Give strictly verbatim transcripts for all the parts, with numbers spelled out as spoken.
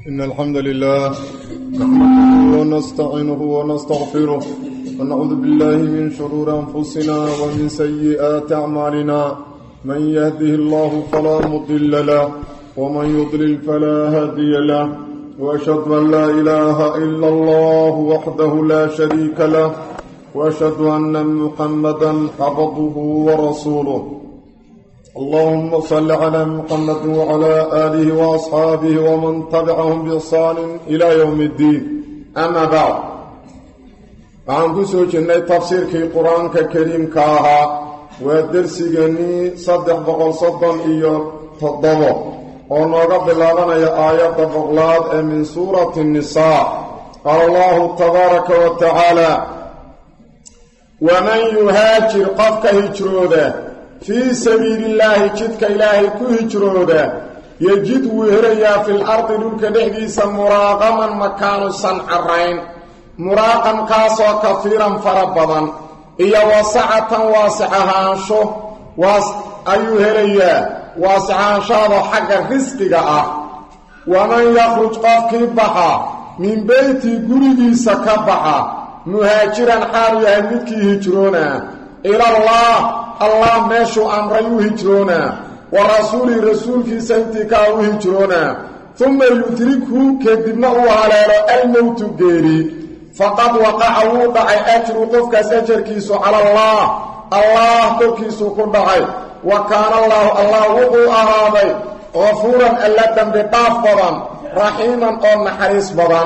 إن الحمد لله نحمده ونستعينه ونستغفره ونعوذ بالله من شرور أنفسنا ومن سيئات أعمالنا من يهده الله فلا مضل له ومن يضلل فلا هادي له وأشهد أن لا إله إلا الله وحده لا شريك له وأشهد أن محمدا عبده ورسوله اللهم صل على محمد وعلى آله وأصحابه ومن تبعهم بإحسان إلى يوم الدين أما بعد عن كسو جنة تفسير في القرآن الكريم كاها والدرس جني صدق بقل صدق إياه تضبط ونقب لنا يا آيات بغلاد من سورة النساء قال الله تبارك وتعالى ومن يهاجر قفك هجروده في سبيل الله جدك إلهي كهجروده يجد وهريا في الأرض لك دحديسا مراغما مكان صنعرين مراغم كاسو كثيرا فربضا إيا واسعة واسعها انشو واس أيو هريا واسعها انشاضو حق الرزق ومن يخرج قفك بحا من بيتي قريبيسا كبحا مهاجرا حاريا مدكي هجرونا إلى الله الله ماشو أمره هجرونا ورسولي رسول في سنتك هجرونا ثم يدركه كدبنه على الموت غيري فقد وقع وضع أجر قفك سجر كيسو على الله الله كيسو كدعي وكان الله الله وقو أهابي غفورا ألا تنبطاف بضا رحيما قلنا حريص بضا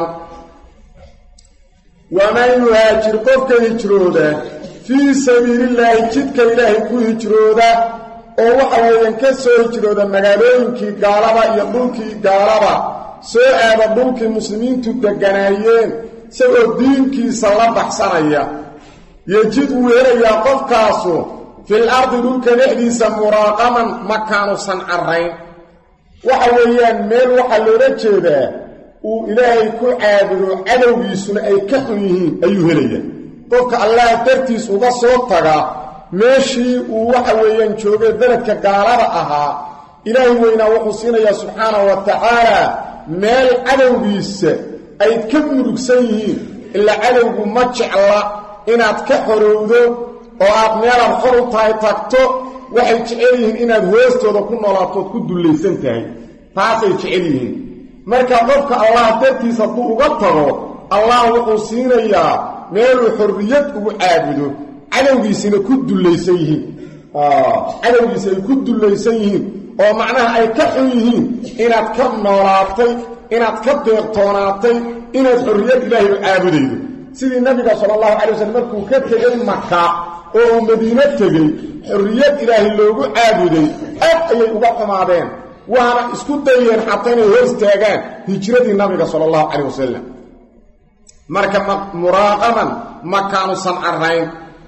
ومن يهاجر قفك هجرونا في سبيل الله جدك إلهي كو هجروده oo waxa weeyaan ka soo hijrooda magaalooyinkii gaalaba iyo dhulkii gaalaba soo aada dhulkii muslimiintu deganaayeen isagoo diinkiisa la baxsanaya yajid weeraya qofkaasu fil ardi dhulka dhexdiisa muraaqaman makaanu sancarrayn waxa weeyaan meel waxa loola jeedaa uu ilaahay ku caabudo cadowgiisuna ay ka xun yihiin ayuu helaya qofka allah dartiis uga soo taga meeshii uu waxa weeyaan joogay dadka gaalada ahaa ilaahay weynaa wuxuu siinayaa subxaanahu wa tacaala meel cadowgiisa ay ka murugsan yihiin ilaa cadowgu ma jecla inaad ka xorowdo oo aad meelaad xor u tahay tagto waxay jecel yihiin inaad hoostooda ku noolaatood ku dullaysan tahay taasay jecel yihiin marka qofka allah dartiisa hadduu uga tago allah wuxuu siinayaa meeluu xorriyad ugu caabudo cadowgiisina ku dullaysan yihiin cadowgiisa ay ku dullaysan yihiin oo macnaha ay ka xun yihiin inaad ka noolaatay inaad ka deeqtoonaatay inaad xorriyad ilaahay u caabudaydo sidii nabiga sala allahu calay wasallam markuu ka tegay maka oo uu madiino tegey xorriyad ilaahay loogu caabuday aad ayay uga xumaadeen waana isku dayeen xataa inay hoos taagaan hijradii nabiga sala allahu calay wasalam marka muraaqaman makaanu sancarrayn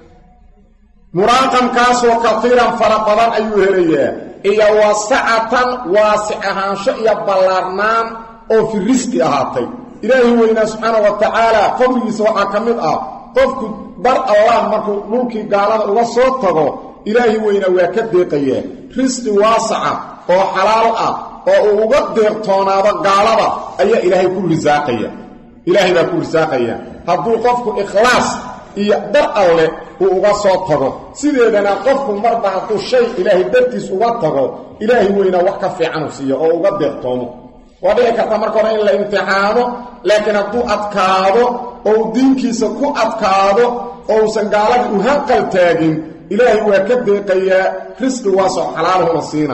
muraaqam kaasoo katiiran fara badan ayuu helayaa iyo wasacatan waasic ahaansho iyo ballaarnaan oo fi risqi ahaatay ilaahi weynaa subxaanahu wa tacaala fadligiisa waxaa ka mid ah qofku bar allah markuu dhulkii gaalada uga soo tago ilaahi weynaa waa ka deeqayaa risqi waasaca oo xalaal ah oo uu uga deeqtoonaado gaalada ayaa ilaahay ku risaaqaya ilaahay baa ku risaaqaya hadduu qofku ikhlaas iyo dar alle uu uga soo tago sideedana qofku marba hadduu shay ilaahay dartiis uga tago ilaahay weynaa wax ka fiican u siiyo oo uga deeqtoomo waa dhici karta marka hore in la imtixaano laakiin hadduu adkaado oo uu diinkiisa ku adkaado oo uusan gaaladii u hanqal taagin ilaahay waa ka deeqayaa risqi waasoc xalaalahuna siina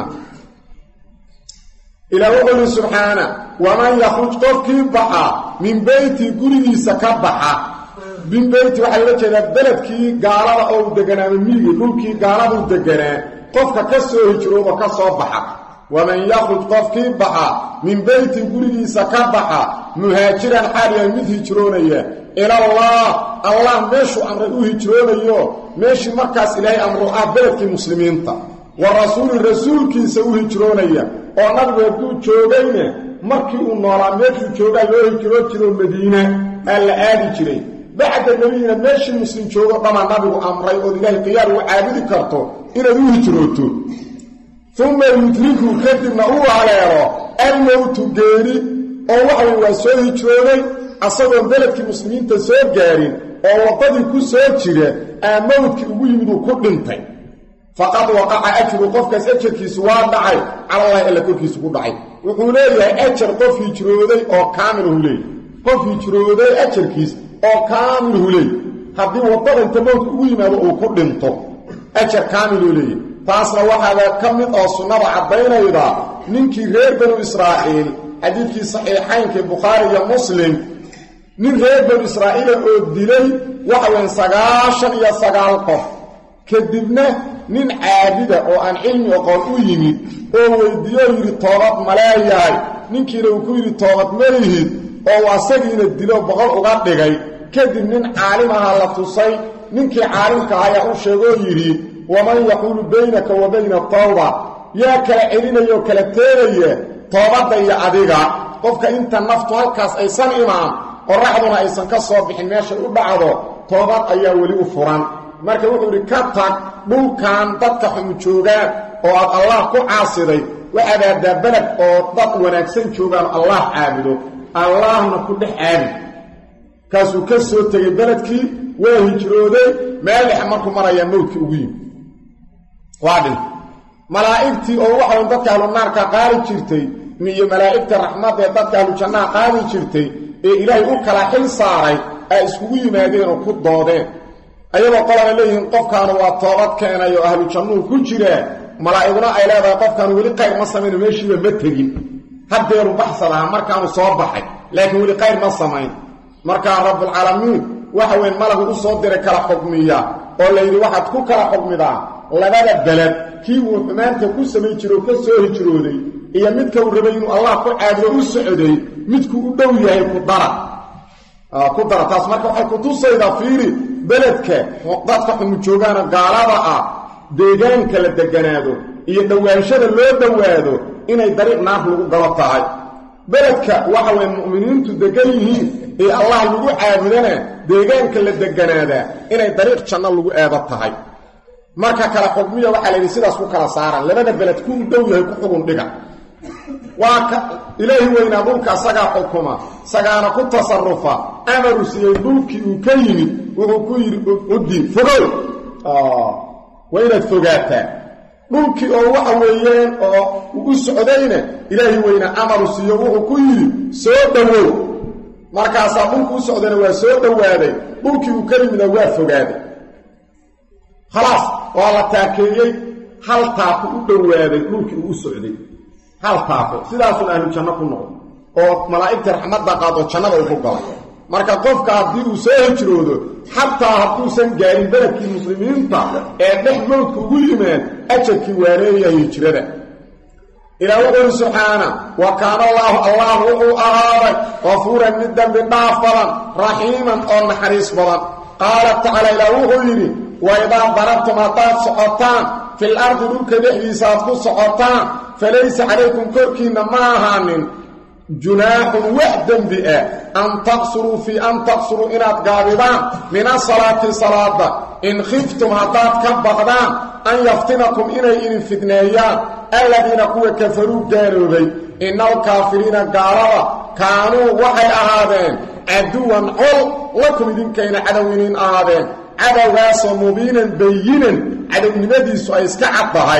إلى وقل سبحانه ومن يخرج قفكي بحا من بيتي قريسا كبحا من بيتي وحي وجه بلدكي قالوا أو دقنا من ميغي قلكي قالوا دقنا قفك كسو هجروب وكسو بحا ومن يخرج قفكي بحا من بيتي قريسا كبحا مهاجرا حاليا مذ هجرونيا إلى الله الله ماشو أمره هجرونيا ماشي مركز إلهي أمره بلدكي مسلمين تا ورسول الرسول كي سوى هجرونيا oo nabigu hadduu joogayna markii uu noolaa meeshuu joogaa loo hijroo jiro madiina aa la aadi jiray bacda nabiyina meeshii muslim joogo dhamaa nabigu amray ood ilaahay qiyaar u caabudi karto inaad u hijrooto uma yudriku kadibna uu haleelo almowtu geeri oo waxa waa soo hijrooday asagoo beledkii muslimiinta soo gaarin oo wadadii ku soo jira aamowdkii ugu yimid uu ku dhintay faqad waqa'a ajru qofkaas ajarkiisu waa dhacay cala Allah illa korkiisu ku dhacay wuxuu leeyahay ajar qof hijrooday oo kaamil uu leeyahay qof hijrooday ajarkiis oo kaamil uu leeyahay haddii wadada inta mowdku ugu yimaado uu ku dhinto ajar kaamil uu leeyahay taasna waxaa ka mid oo sunnada caddaynayda ninkii reer banu israa'iil xadiidkii saxiixaynka bukhaari iyo muslim nin reer banu israa'iil oo dilay waxa weyn sagaashan iyo sagaal qof kadibna nin caabida oo aan cilmi aqoon u yimid oo weydiiyo yiri toobad ma leeyahay ninkiina uu ku yiri toobad ma lihid oo asagiina dilo boqol uga dhigay kadib nin caalim ah la tusay ninkii caalimka ayaa u sheegay yiri waman yaqulu baynaka wa bayna tawba ya kala celinayo kala teeraya toobada iyo adiga qofka inta naftu halkaas aysan imaan qoraxduna aysan ka soo bixin meesha u dhacdo toobad ayaa wali u furan marka wuxuu yiri ka tag dhulkan dadka xum joogaan oo aad Allah ku caasiday waxa dabalad oo dad wanaagsan joogaan Allah caabudo Allahna ku dhaxaadi kaasuu ka soo tagay beledkii waa hijrooday meel markuu maraya mowdkii ugu yimid waadin malaa'iktii oo waxa dadka ahlu naarka qaali jirtay miyo malaa'ikta raxmad ee dadka ahlu jannada qaali jirtay ee Ilaahay u kala xil saaray ay isku yimaadeen oo ku doodeen ayagoo qolana leeyihiin qofkaan waa toobad keenayo ahlu jannuhu ku jira malaa'iguna ay leedahay qofkaan weli qayr ma sameyn meeshiiba ma tegin haddeeru baxsadaha markaanu soo baxay laakiin weli qayr ma samayn markaa rabbul caalamiin waxa weyn malagu u soo diray kala xukmiya oo la yiri waxaad ku kala xukmidaa labada balad kii uu xumaanta ku sameey jiro ka soo hijrooday iyo midka uu rabay inuu Allah ku caabudo u socday midku u dhow yahay ku dara ah ku dara taas marka waxay ku tusaydaa fiiri beledka dadka xum joogaan gaalada ah deegaanka la deganaado iyo dhawaanshada loo dhawaado inay dariiq naar lagu galo tahay beledka waxa weyn muuminiintu degan yihiin ee Allah lagu caabudana deegaanka la deganaada inay dariiq janno lagu aado tahay marka kala xukmiyo waxa la yiri sidaas ku kala saaran labada beled ku dhow yahay ku xugun dhiga waa ka ilaahi weyna dhulka asaga xukuma sagaana ku tasarrufa amaru siiyay dhulkii uu ka yimid wuxuu ku yiri uddi fogow ah wayna fogaata dhulkii oo waxa weeyeen oo u socdayna ilaahi weyna amaru siiyo wuxuu ku yiri soo dhawow markaas dhulku u socdayna waa soo dhawaaday dhulkii uu ka yimid waa fogaaday خلاص wala taakeeyay hal taaqo u dhawaaday dhulkii uu socday hal taaqo sidaas oo ahlu janno ku noqdo oo malaa'ikta raxmadda qaado jannada u galay marka qofka hadii uu soo hijroodo hatta hadduu san gaarin beledkii muslimiinta ee dhex mowdku ugu yimaad ajarkii waareeyay hijrada ilaahu subhanahu wa kana allah allah hu ahaba ghafuran min dambi dhaafan rahiman oo naxariis badan qala ta'ala ilaahu yiri وإذا ضربتم أطاف سعطان في الأرض لك بحي ساتكو سعطان فليس عليكم كركين معها من جناح وحدا بئة أن تقصروا في أن تقصروا إن أتقابضان من الصلاة صلاة إن خفتم أطاف كبغدان أن يفتنكم إلي إن فتنيان الذين قوة كفروا قالوا بي إن الكافرين قالوا كانوا وحي أهادين عدوا عل لكم إذن كين عدوين أهادين عدواس مبينا بينا عدو نمديس ويسكع الضهي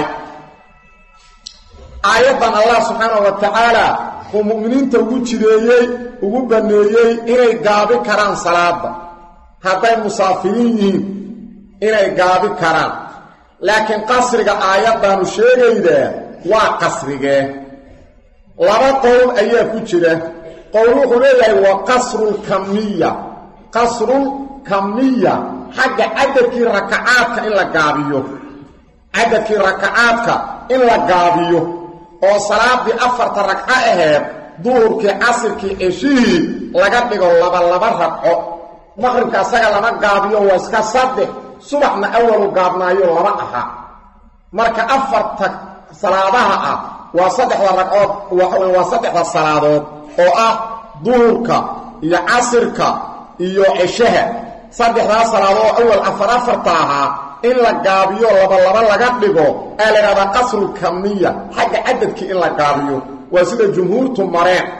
آيضا الله سبحانه وتعالى ومؤمنين توقود شريي وقبنيي إني قابي كران صلاة هذا المسافرين إني قابي كران لكن قصرك آيضا نشيري ده وقصرك لما قول أيه كتيره قولوه ليه وقصر الكمية قصر الكمية حق عدد ركعات إلا قابيه عدد ركعات إلا قابيه oo salaadi afarta ragca aheed duhurkii casirkii cishii laga dhigo laba laba ragco maqribka asaga lama gaabiyo waa iska saddex subaxna awalu gaabnaayo laba aha marka afarta salaadaha ah waa saddexda ragcood waa saddexda salaadood oo ah duhurka iyo casirka iyo cishaha saddexda salaadood awal afar afarta ahaa in la gaabiyo laba laba laga dhigo ee la qasru kamiya xagga cadadkii in la gaabiyo waa sida jumhuurtu mareen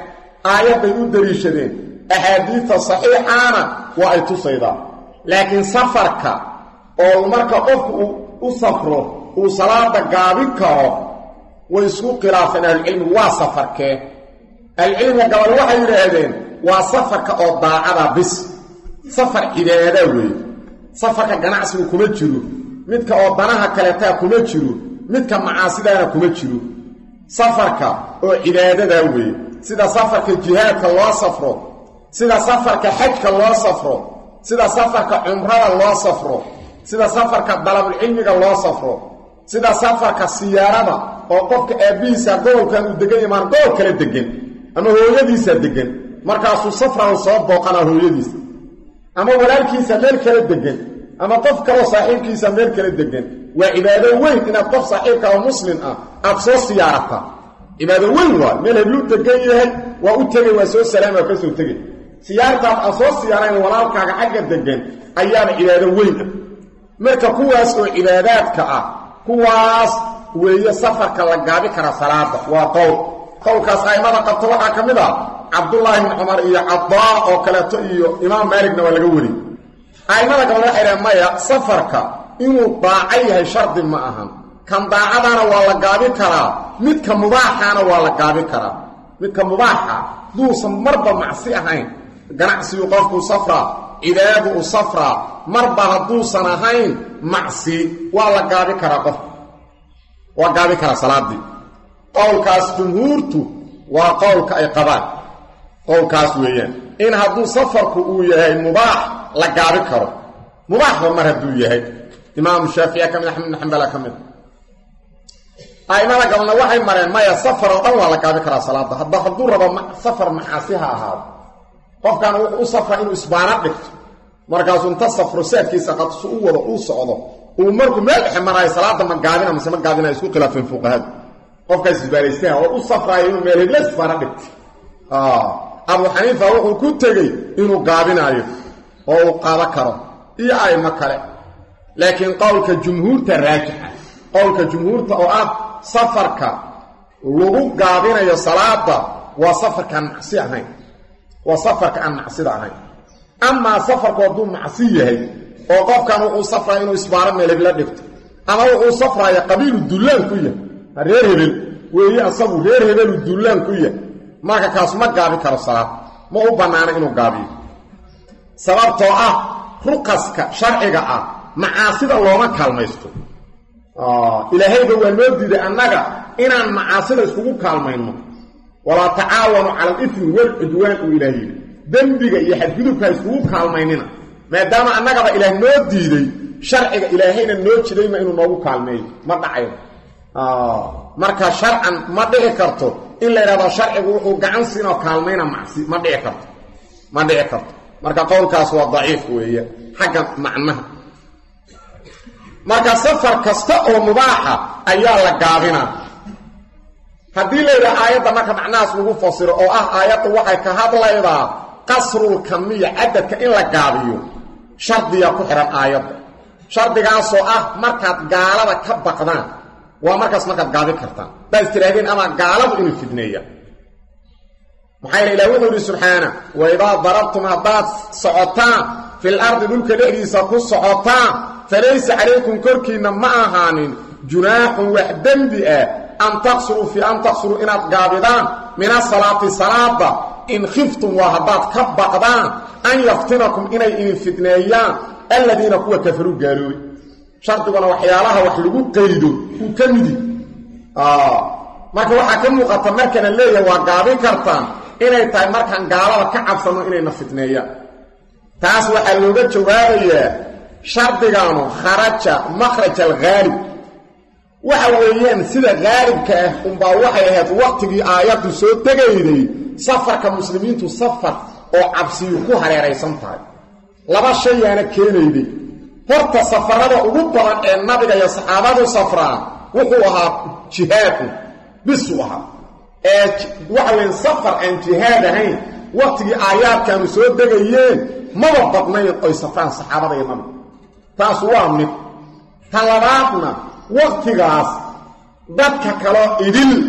آيات يدري شدين أحاديث صحيحانا وأيتو صيدا لكن سفرك أو مركا أفك أسفره وصلاة قابلك ويسوق خلافنا العلم وسفرك العلم قبل وحي يرهدين وسفرك أو ضاعنا بس سفر عبادة وي سفرك جنعسي وكما جرو مدك أو ضناها كالتا كما جرو مدك معاصدانا كما جرو سفرك أو عبادة وي سيدا سفرك جهادك الله سفره سيدا سفرك حجك الله سفره سيدا سفرك عمره الله سفره سيدا سفرك طلب العلم الله سفره سيدا سفرك السيارة oo qofka aabiisa goolkan uu degan yahay gool kala degan ama hooyadiisa degan markaas uu safraa soo booqana hooyadiisa ama walaalkiisa meel kala degan ama qof kale saaxiibkiisa meel kala degan waa cibaado weyn inaad qof saaxiibka oo muslim ah aad soo siyaarata cibaado weyn waa meel heblu degan yahay waa u tagay waa soo salaam ka soo tagay siyaarta aad soo siyaareen walaalkaaga xagga degan ayaana cibaado weyn marka kuwaas oo cibaadaadka ah kuwaas وهي سفر كالغابي كرا صلاة وقول قول كاسعي ماذا قد طلعها كمدا عبد الله بن عمر إيا عضاء وكالاتو إيا إمام مالك نوالقوري أي ماذا قد طلعها مايا سفرك إنو ضاعيها شرط معهم كان ضاعدانا والغابي كرا مدك مباحانا والغابي كرا مدك مباحا دوسا مربا معصيحين قنعسي يقفكو صفرا إذابو صفرا مربا دوسا نهين معصي والغابي كرا قف وقابي كرا صلاة دي قول كاس جمهورتو وقول كأي قبال قول كاس ويان إن هدو سفرك ويهي مباح لقابي كرا مباح ومر هدو يهي إمام الشافعي كمين أحمد نحنبلا كمين أي مالا قبلنا وحي مرين ما يسفر الله لقابي كرا صلاة دي هدو هدو ربا سفر محاسيها هذا قف كان وصفر إنو إسبانات لكت مركز انتصفر ساكيسا قد سؤوه وصعوه ومركو مال حمراي صلاه ما قادنا ما سما قادنا اسكو خلاف الفقهاء قف كاس باليسته او صفراي انه مال بلس فردت اه ابو حنيفه هو كنتغي انه قادنايو او قاده كرو اي اي مكله لكن قولك جمهور تراجح قولك جمهور تو اب سفرك لو قادنايو صلاه وسفرك عن معصيه وسفرك عن معصيه اما سفرك بدون معصيه oo qofkan uu safray inuu isbaaro meel la dhigto ama uu safray qabiil dulaan ku yahay reer hebel weeye asagu reer hebel dulaan ku yahay marka kaas ma gaabi karo salaad ma u banaana inuu gaabiyo sababtoo ah ruqaska sharciga ah macaasida looma kaalmaysto ah ilaahay waa loo diiday annaga inaan macaasida iskugu kaalmayno wala tacaawanu ala al-ithmi wal udwan ilaahi dambiga iyo xadgudubka iskugu kaalmaynina maadaama annagaba ilaah noo diiday sharciga ilaahayna noo jiday ma inuu noogu kaalmeeyo ma dhacayo ah marka sharcan ma dhici karto in la yiraahdo sharcigu wuxuu gacan siinoo kaalmeena macsi ma dhici karto ma dhici karto marka qowlkaas waa daciif weeye xagga macnaha marka safar kasta oo mubaaxa ayaa la gaabinaa haddii la yiraahdo aayadda marka macnahaas lagu fasiro oo ah aayaddu waxay ka hadlaydaa qasrul kamiyya cadadka in la gaabiyo shardiga ku xiran aayadda shardigaas oo ah markaad gaalada ka baqdaan waa markaas markaad gaabi kartaan bas tiraadeen ama gaaladu inuu fidneeya maxay ilaahay wuxuu subhanahu wa idha darabtum hadat socotaan fil ardi dulka dhexdiisa ku socotaan falaysa alaykum korkiina ma ahaanin junahun wa dambi an taqsuru fi an taqsuru inaad gaabidaan min as-salati salada إن خفتم وهبات كبقدان أن يفتنكم إني إن فتنيان الذين كوا كفروا قالوا شرطنا وحيالها وحلقوا قيدوا وكمدي آه ما كوا حكموا قطمر كان الليل وقابي كرتان إني تايمر كان قالوا كعبصنوا إني نفتنيان تاسوا حلوقات شوارية شرطنا خرج مخرج الغالب وحويين سيدة غالب كأهم باوحيهات وقتي آيات سوء تقيدي سفر كمسلمين تسفر او عبسيكو هريريسان tahay laba shay yana keenaydi horta safarada ugu badan ee nabiga iyo saxaabadu safraan wuxuu ahaa jihaad biswaha ee waxa weyn safar aan jihaad ahayn waqtigii aayaadkan soo degayeen ma badnayn oo safraan saxaabada iyo nabiga taas waa mid talabaadna waqtigaas dadka kale idil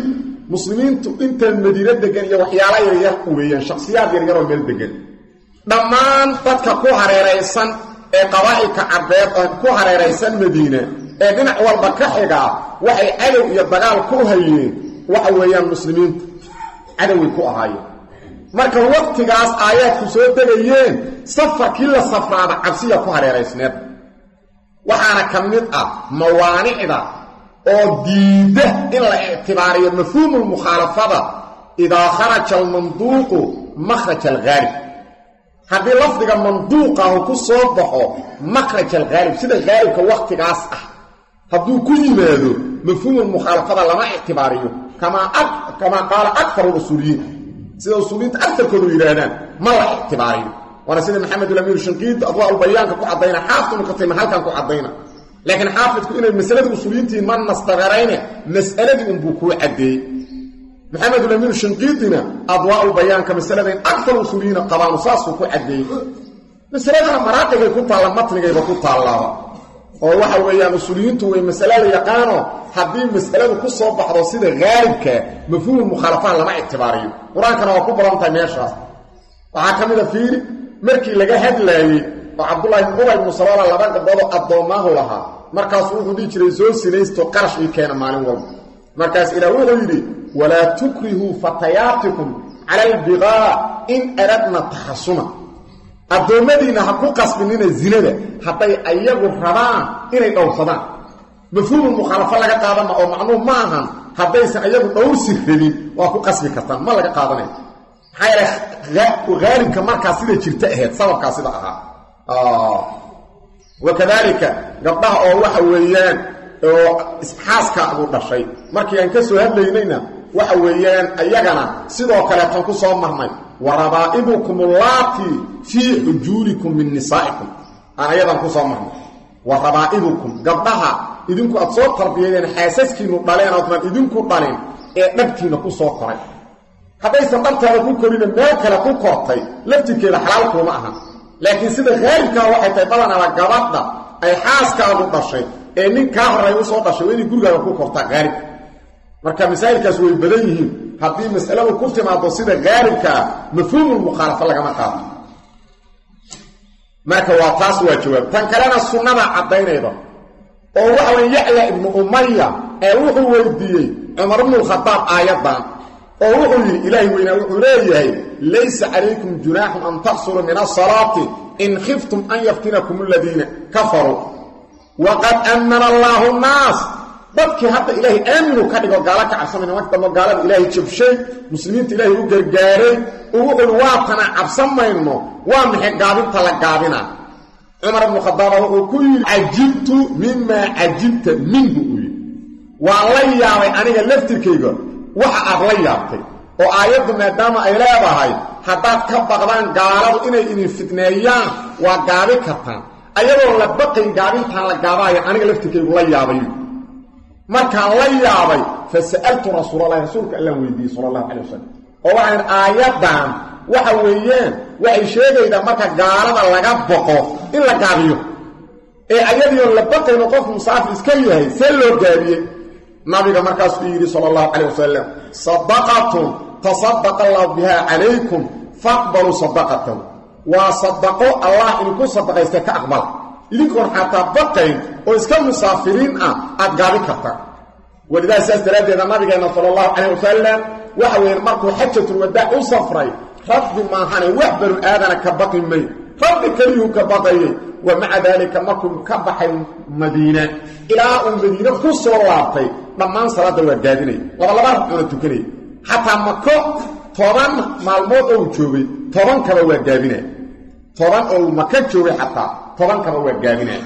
muslimiintu inta madiina degan iyo waxyaalo yar yar u weeyaan shakhsiyaad yar yar oo meel degan dhammaan dadka ku hareeraysan ee qabaa'ilka carbeed oo ku hareeraysan madiina ee dhinac walba ka xiga waxay cadow iyo dagaal ku hayeen waxa weeyaan muslimiintu cadow ku ahaayeen marka waqtigaas aayaadku soo degayeen safarkii la safraada cabsiya ku hareeraysneed waxaana ka mid ah mawaanicda oo diida in la ictibaariyo mafhuumul mukhalafada idaa kharaja almanduuqu makhraj alghaalib haddii lafdiga manduuqa uu ku soo baxo makhraj alghaalib sida gaalibka waqtigaas ah hadduu ku yimaado mafhuumul mukhalafada lama ictibaariyo kama ad kama qaala aktaru usuuliyiin sida usuuliyiinta aktarkoodu yidhaahdaan ma la ictibaariyo وانا سيدي محمد الأمير الشنقيط أضواء البيان كو عدينا حافظ مكتب محل كان كو عدينا لكن حافظ كو إن المسألة الأصوليين من نستغرين مسألة أنبوكو عدي محمد الأمير الشنقيطنا أضواء البيان كمسألة أكثر الأصوليين قضاء نصاص كو عدي مسألة مراقب يكون على مطن يكون على وواحد ويان الأصوليين تو مسألة يقانو حدين مسألة كو صوب حضوصيدة غالبك مفهوم المخالفات لما اعتباريه قرآن كان وقوب رمتا ميشا وحاكمنا فيري markii laga hadlaayay Abdullah ibn Ubay ibn Salala laba gabdhood adoomaahu lahaa markaas wuxuu dhigi jiray soo sinaysto qarash ay keenay maalin walba markaas ilaa wuxuu yiri wala tukrihu fatayatikum ala al-bigha in aradna tahassuna adoomadiina ha ku qasbinina zinada haday ayagu rabaan inay dhowrsadaan mafhuum mukhalafa laga qaadana oo macnuu ma ahan hadaysan ayagu dhowrsi rabin waa ku qasbi kartaan ma laga qaadanay حيرة غالب كمركز سيدة جرتأهد سبب كاسدة أها آه. وكذلك قبضها أو وحويان إسحاسك أبو الشيء مركي ينكسوا هذا لينينا وحويان أيقنا سيدة وكالاتان كسوهم مهمي وربائبكم اللاتي في حجوركم من نسائكم أنا أيضا كسوهم مهمي وربائبكم قبضها إذنكو أتصور تربيين حاسسكي نقلين أطمان إذنكو قلين نبكي نكسوا قرين haddaysan dhantaada ku korina meel kale ku kortay laftirkeeda xalaal kuma aha laakiin sida gaalibka waxay tahay badanaa gabadha ay xaaskaagu dhashay ee ninka horay u soo dhashay inay gurigaaga ku kortaa gaalib marka misaa'ilkaas way badan yihiin haddii mas'aladu ku timaado sida gaalibka mafhuumul mukhalafa lagama qaado marka waa taas waa jawaab tan kalena sunnada cadaynayda oo waxa weyn Ya'la ibn Umayya ee wuxuu weydiiyay Umar ibn al-Khattab aayadan oo wuxuu yiri ilaahi weyna wuxuu leeyahay laysa alaykum junahun an taqsuru min as-salati in khiftum an yaftinakum alladhina kafaru wa qad amara Allahu an-nas dadki hadda ilaahi aaminu ka dhigo gaala ka cabsanayna waqti gaalada ilaahi jabshay muslimiinta ilaahi u gargaaray oo wuxuu waatana cabsamayno waa maxay gaabinta la gaabina Umar ibn Khattab wuxuu ku yiri ajibtu mimma ajibta minhu wa la yaabay aniga laftirkayga waxa aad la yaabtay oo aayadu maadaama ay leedahay haddaad ka baqdaan gaaladu inay idin fitneeyaan waa gaabi kartaan ayadoo la baqin gaabintaan la gaabaayo aniga laftirkaygu la yaabay markaan la yaabay fasa'altu rasuulallahi rasuulka allah weydiiyey sallallahu alayhi wasallam oo waxaan aayadan waxa weeyeen waxay sheegaydaa marka gaalada laga baqo in la gaabiyo ee ayadoo la baqin qof musaafir iska yahay see loo gaabiyey nabiga markaas uu yiri sallallahu alayhi wasallam sadaqatun tasaddaqa Allah biha alaykum faqbalu sadaqatahu wa sadaqo Allah in ku sadaqaysta ka aqbal idinkoon xataa baqayn oo iska musaafiriin ah aad gaabi kartaa walidaa saas daraadeeda nabigeena sallallahu alayhi wasallam waxa weeyar markuu xajjatul wadaa u safray rabbi ma hana wahbaru aadana ka baqin may rabbi kaliyu ka baqayay wa ma'a dalika markuu ka baxay madiina ilaa uu madiina ku soo laabtay dhammaan salaada waa gaadinay laba laba cuna tukanay hatta mako toban maalmood oo joogay toban kaba waa gaadinay toban oo maka joogay hatta toban kaba waa gaadinay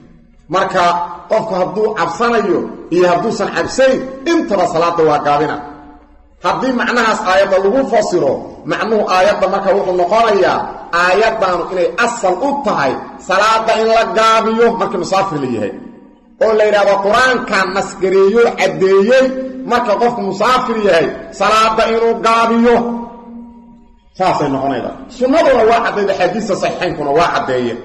marka qofku hadduu cabsanayo iyo hadduusan cabsayn intaba salaada waa gaadina haddii macnahaas aayadda lagu fasiro macnuhu aayadda marka wuxuu noqonayaa aayaddaanu inay asal u tahay salaada in la gaabiyo markii musaafir la yahay oo la yiraahdo quraanka nasgareeyo cadeeyay marka qofku musaafir yahay salaada inuu gaabiyo saasay noqonayda sunnaduna waa cadeeyay xadiis saxiixayn kuna waa cadeeyay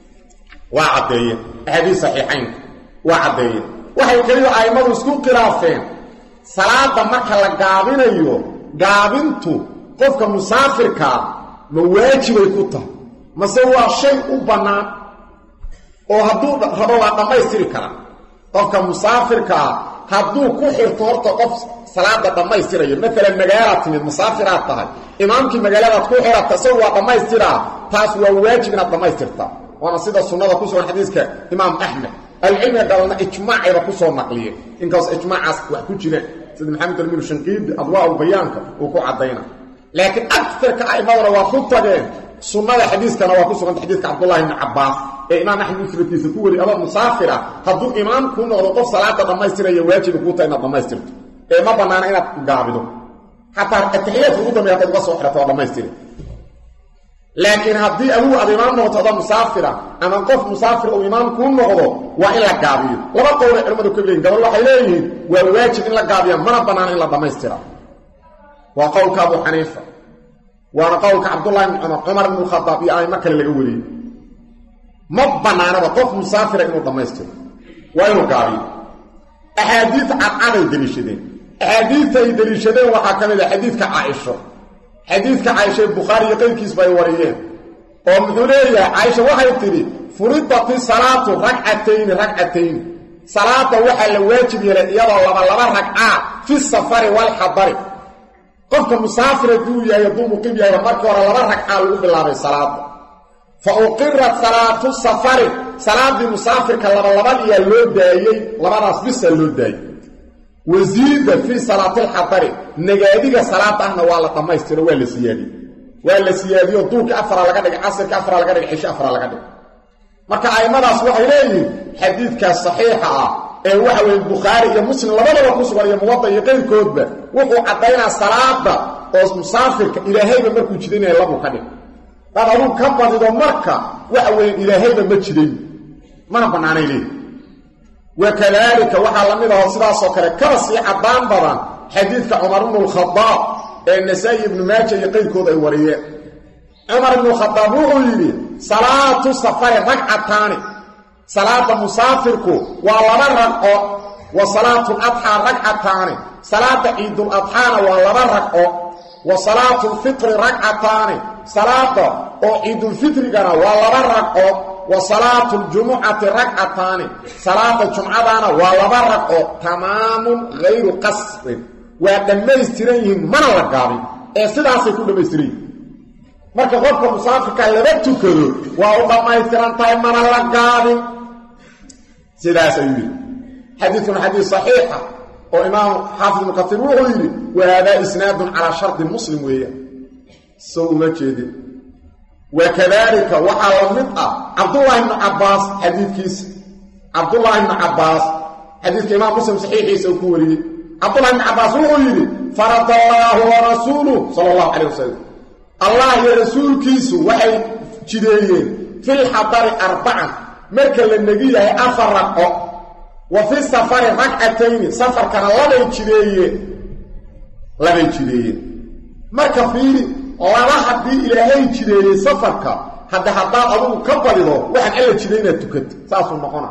waa cadeeyay xadiis saxiixayn waa cadeeyay waxay kaliya aymadu isku khilaafeen salaada marka la gaabinayo gaabintu qofka musaafirka ma waajibay ku tahay mase waa shay u banaan oo hadduu rabo waa dhammaystiri kara qofka musaafirka hadduu ku xirto horta qof salaada dhammaystirayo maalan magaalaad timid musaafiraad tahay imaamkii magaaladaad ku xirata isagu waa dhammaystiraa taas waa waajib inaad dhammaystirtaa waana sida sunnada ku sugan xadiiska imaam axmed alcilmiga galna ijmaacayba ku soo naqliyeen inkaas ijmaacaas wax ku jireen sida maxamed almiinu shanqiidi adwaa bayaanka uu ku cadayna laakiin aktarka aimaduna waa ku tageen sunnada xadiiskana waa ku sugan xadiiska cabdullahi ibn cabbaas ee imaam axmed muslimkiisa ku wari adoo musaafira hadduu imaam ku noqdo qof salaada dhammaystiraya waajib ku tahay inaad dhammaystirto ee ma banaana inaad gaabido xataa ataxiyaadka ugu dambeeya haddaad uga soo xirato waa dhammaystiri laakiin haddii adigu aad imaam noqoto adoo musaafira ama qof musaafir uu imaam kuu noqdo waa in la gaabiyo laba qowle culimmadu ka leeyihin gabal waxay leeyihiin waa waajib in la gaabiya mana banaana in la dhammaystira waa qowlka abu xaniifa waana qowlka cabdullahi ibn cumar cumar ibn khadaab iyo aimo kale laga wariyey ma banaanaba qof musaafira inuu dhammaystiro waa inuu gaabiyo axaadiid cadcaday deliishadeen axaadiidta ay deliishadeen waxaa ka mid a xadiidka caaisho xadiidka caaisha bukhaari iyo qayrkiisba ay wariyeen oo muxuu leeyahay caaisha waxay tidhi furidati salaatu ragcatayni ragcatayni salaada waxaa la waajib yeelay iyadoo laba laba ragcaa fi safari walxadari qofka musaafir hadduu yahay hadduu muqiim yahay markii hore laba ragcaa lagu bilaabay salaada fa uqirat salaatu safari salaadii musaafirka laba labadiyaa loo daayey labadaas bisa loo daayey wasiida fii salaati alxadari nagaadiga salaad ahna waa la dhammaystiro waa la siyaadiyey waa la siyaadiyo duurka afara laga dhigay casirka afara laga dhigay cisho afara laga dhigay marka aimadaas waxay leeyihiin xadiidkaas saxiixa ah ee waxa weeye bukhaari iyo muslim labadaba ku sugan iyo muwadda iyo qayrkoodba wuxuu caddaynaa salaada oo musaafirka ilaahayba markuu jidinaya labu ka dhig dad aduu ka badido marka waxa weeye ilaahayba ma jidayn mana bannaanay leeyihi wakadalika waxaa la mid aho sidaasoo kale kaba sii caddaan badan xadiidka cumar ibnu lkhadaab ee nasaa-i ibnu maaja iyo qayrkood ay wariyeen cumar ibnu khadaab wuxuu yidhi salaatu safari ragcataani salaada musaafirku waa laba ragco wa salaatu ladxaa ragcataani salaada ciiduladxaana waa laba ragco wa salaatu lfitri ragcataani salaada oo ciidulfitrigana waa laba ragco wa salaatu ljumucati ragcataani salaada jumcadaana waa laba ragco tamaamun hayru qasrin waa dhammaystiran yihiin mana la gaabin ee sidaasay ku dhammaystiran yihin marka qofka musaafirka laba tukado waa u dhammaystiran tahay mana la gaabin sidaas ayuu yidhi xadiidkuna xadiis saxiixa oo imaam xaafid ibnu katiir wuxuu yidhi wa haadaa isnaadun calaa shardi muslim weeyaan soo uma jeedin wakadalika waxaa la mid ah cabdullaahi ibnu cabbaas xadiidkiisa cabdullaahi ibnu cabbaas xadiidka imaam muslim saxiixiisa uu ku wariyey cabdullahi ibnu cabbaas wuxuu yidhi farada allaahu wa rasuuluh sala allahu calayh wasalam allah iyo rasuulkiisu waxay jideeyeen filxadari arbacan marka la negi yahay afar ragco wa fi safari ragcatayni safarkana labay jideeyeen labay jideeyeen marka fiiri laba haddii ilaahay jideeyey safarka hadda haddaad adugu ka badido waxaan alla jiday inaad tukato saasuu noqona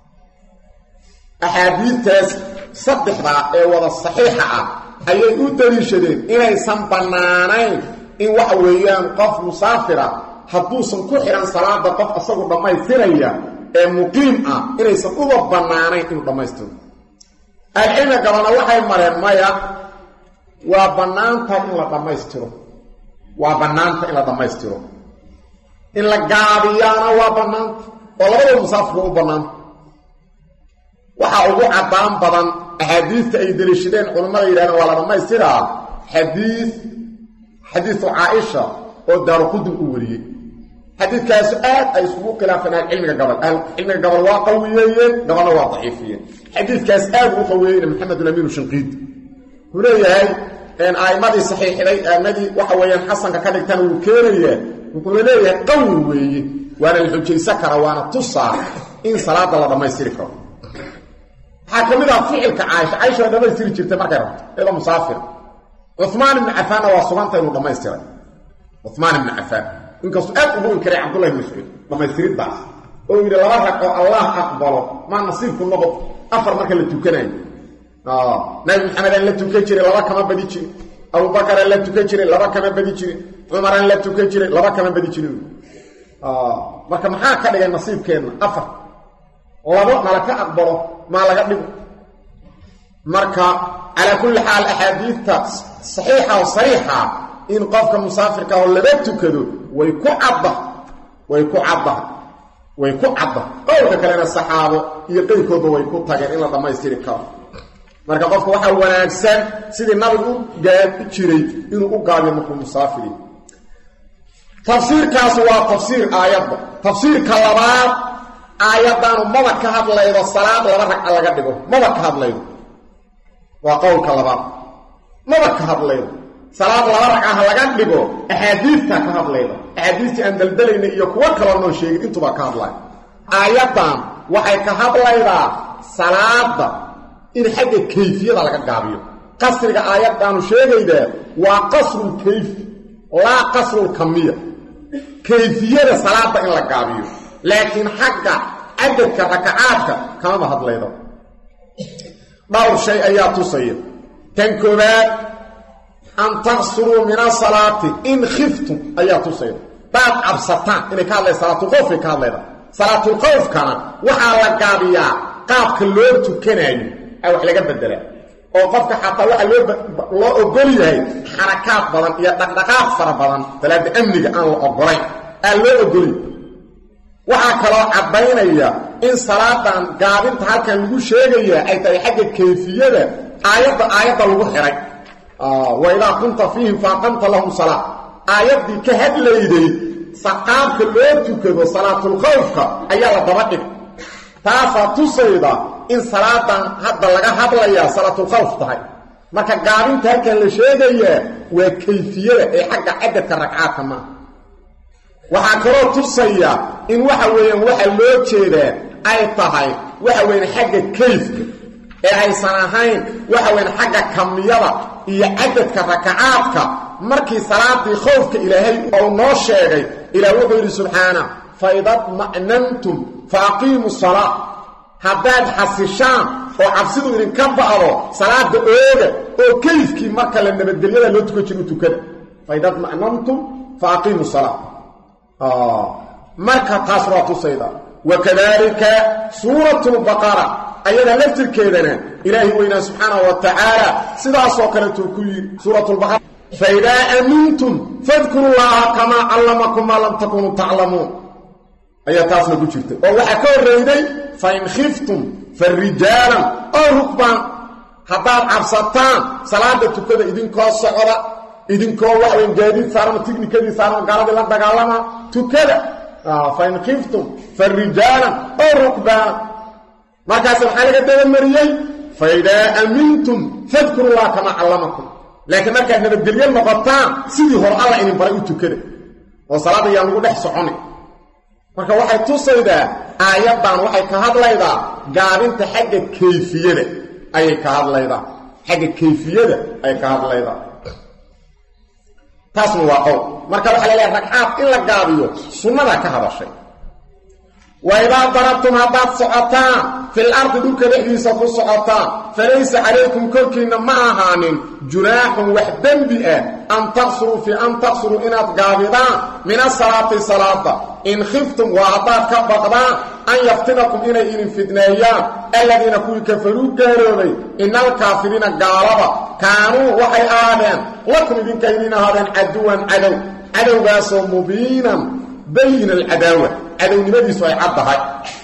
axaadiidtaas saddexdaa ee wada saxiixa ah ayay u daliishadeen inaysan bannaanayn in waxa weeyaan qof musaafira hadduusan ku xihan salaada qof isagu dhammaystiraya ee muqiim ah inaysan uba bannaanayn inuu dhammaystiro alcilmiga galana waxay mareen maya waa bannaantahay in la dhammaystiro waa bannaanta in la dhammaystiro in la gaabiyaana waa bannaanta oo labadaba musaafirka u bannaanta waxaa ugu caddaan badan axaadiista ay deliishadeen culammada yidhahdeen waa la dhammaystiraa xadiid xadiidu caaisha oo daaruqudin u wariyey xadiidkaasu aad ay isugu khilaafeen ahlucilmiga gabal ahlucilmiga gabal waa qawiyeeyeen gabalna waa daciifiyeen xadiidkaas aad uu qaweeyeyna maxamed ulamiinu shinqiidi wuxuu leeyahay a'imadii saxiixiday aamadii waxa weeyaan xasanka ka dhigtana wuu keenayaa wuxuuna leeyahay qawi weeye waana la xujaysan kara waana tusaa in salaada la dhammaystiri karo waxaa ka mid ah ficilka caaisha caaisha waa dhammaystiri jirtay markay rabto iyadoo musaafir cumaan ibnu cafaanna waa suganta inuu dhammaystiray cumaan ibnu cafaan inkastuu aad ugu inkiray cabdullahi ibn mascuud dhammaystiriddaas oo yidhi laba rag oo allah aqbalo maa nasiibku noqod afar marka la tukanayo اه nabi maxamed la tukan jiray laba kama badi jiray abu bakar la tukan jiray laba kama badi jiray umar la tukan jiray laba kama badi jiray aa marka maxaa ka dhigay nasiibkeena afar laba malaka aqbalo ma laga dhigo marka ala kulli hal ahadith sahiha wa sariha in qofka musaafirka oo laba tukado way ku cadda way ku cadda way ku cadda qowlka kalena saxaabo iyo qeyrkooda way ku tageen in la dhameystiri karo marka qofka waxa wanaagsan sidii nabigu gaab jiray inuu u gaabiyo markuu musaafiri tafsiirkaas waa tafsiir aayadda tafsiirka labaad aayadan maba ka hadlaydo salaad laba ragca laga dhigo maba ka hadlaydo waa qowlka labaad maba ka hadlaydo salaad laba ragca laga dhigo ahadiithta ka hadlaydo ahadiithti aan daldalayna iyo kuwa kale oo sheegay intuba ka hadlay aayadan waxay ka hadlaydaa salaada in xagga kayfiyada laga gaabiyo qasriga aayaddaanu sheegayda waa qasrul kayf la qasrul kamiyya kayfiyada salaada in la gaabiyo laakiin xagga adadka rakacaadka kama hadlaydo dhowr shay ayaa tusaya tan koobaad an taqsuru min as-salati in khiftum ayaa tusaya baad absataan inay ka hadlayso salaatu khawf ka hadlayda salaatu khawf kana waxa la gaabiyaa qaabka loo tukanayo ay wax laga bedelaa oo qofka xataa waxa loo loo ogol yahay xarakaad badan iyo dhaqdhaqaaq fara badan talaada amniga aan la ogolayn aan loo ogolin waxa kale oo cabaynaya in salaadan gaabinta halkan lagu sheegaya ay tahay xagga kayfiyada aayadda aayadda lagu xiray ah wa ila kunta fihi faqanta lahum salat aayaddi ka hadlayday saqaabka loo tukado salaatul khawfka ayaa la daba dhig taasa tusayda in salaadan hadda laga hadlaya salaatul khawf tahay marka gaabinta halkan la sheegaya waa kayfiyada ee xagga cadadka rakacaadka ma waxa kale oo tusaya in waxa weeyaan waxa loo jeedaa ay tahay waxa weeyaan xagga kayfka ee ay sanahayn waxa weeyaan xagga kamiyada iyo cadadka rakacaadka markii salaadii khawfka ilaahay oo noo sheegay ilaahay wuxuu subhanahu fa idad ma'nantum faaqimu salat haddaad xasishaan oo cabsidu idin ka ba'do salaada ooga oo kayfkii marka la nabadgelyada loo tuko jiro tukada fa idad ma'nantum faaqimu salat ah marka taasratu sayda وكذلك سورة البقرة أيضا لفتركيدنا إلهي وإنا سبحانه وتعالى سيدا سوكرة كل سورة البقرة فإذا أمنتم فاذكروا الله كما علمكم ما لم تكونوا تعلمون أي تاسنا بجرته ووحكوا الرئيدي فإن خفتم فالرجالا أو ركبان حتى عبسطان صلاة تكذا إذن كوا الصغرة إذن كوا وحوين جادين سارما تكنيكا دي سارما قارد الله دقالما تكذا آه فإن خفتم فالرجالا أو ركبان ما كاسم حالك الدمريين فإذا أمنتم فاذكروا الله كما علمكم لكن ما كان نبدل المقطان سيدي هو الله إن برأيته كده وصلاة يانقو نحسو عني marka waxay tusaydaa aayadan waxay ka hadlaydaa gaabinta xagga kayfiyada ay ka hadlaydaa xagga kayfiyada ay ka hadlaydaa taasna waa qow marka waxa la rakaad in la gaabiyo sunnada ka hadashay wa idha darabtum hadat su'atan fil ardi dukadhiisa ku su'atan falaysa alaykum kulkina ma ahanin junahun wahdan bi'a an taqsuru fi an taqsuru inat gaabidan min as-salati salata in khiftum wa hadat kabaqdan an yaftinakum ila in fitnayan alladhina kullu kafaru garoobay innal kafirina gaalaba kaanu waxay aadeen lakum idin kaynina hadan aduwan adaw adawgaas mubiinan bayna al-adawa adownimadiisu ay caddahay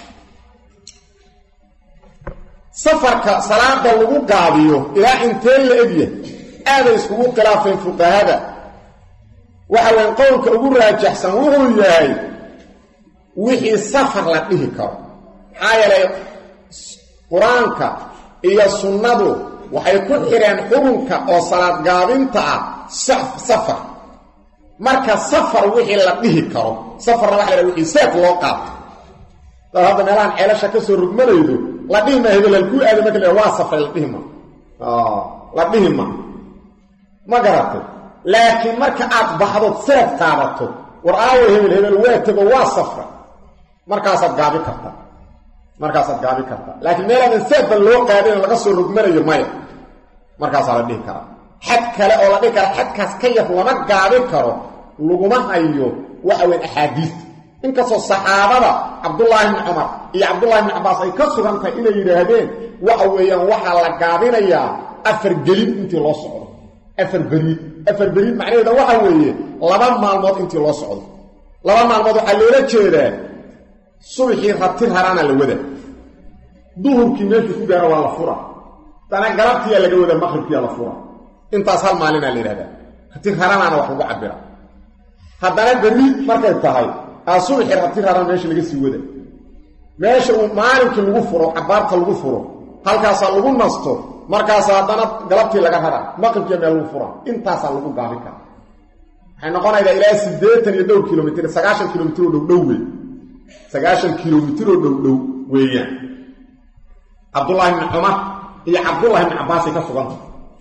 safarka salaada lagu gaabiyo ilaa intee la egyahay aad ay isku khilaafeen fuqahada waxa weyn qowlka ugu raajaxsan wuxuu yahay wixii safar la dhihi karo ayay quraanka iyo sunnadu waxay ku xireen xurunka oo salaad gaabinta ah safar marka safar wixii la dhihi karo safar waxa la wixii seed loo qaato hada meelaan ceelasha ka soo rugmanaydo la dhima hebel ku aadama kale waa safar la dhima ah la dhima ma garato laakiin marka aad baxdo seed qaadato war aawo hebel hebel waa tago waa safar markaas aad gaabi kartaa markaasaad gaabi kartaa laakiin meelaadan saadba loo qaadin laga soo rogmanayo maya markaasaa la dhihi karaa xad kale oo la dhihi kara xadkaas ka yar lama gaabin karo laguma hayo waxa weyn axaadiista inkastoo saxaabada cabdullaahi bni cumar iyo cabdullahi bni cabbaas ay ka sugan tahay inay yidhaahdeen waxa weeyaan waxaa la gaabinayaa afar gelin intii loo socdo afar beriid afar beriid macnaheeda waxa weeye laba maalmood intii loo socdo laba maalmood waxaa loola jeedaa subaxii rabti harana la wada duhurkii meeshuu ku gaaro waa la fura dana galabtiyaa laga wada maqribkiyaa la fura intaas hal maalinaa la yidhahdaa rabti haranaana wax lagu cabira haddana beriid markay tahay aa subaxii rabti harana meesha laga sii wada meesha uu maalinkii lagu furo cabaarta lagu furo halkaasaa lagu nasto markaasaa haddana galabtii laga rara maqribkiya meel lagu fura intaasaa lagu gaabin kara waxay noqonaydaa ilaa siddeetan iyo dhowr kilomitr sagaashan kilomitr oo dhowdhow wey sagaashan kilomitr oo dhowdhow weeyaan cabdullaahi bni cumar iyo cabdullaahi bni cabbaasay ka suganta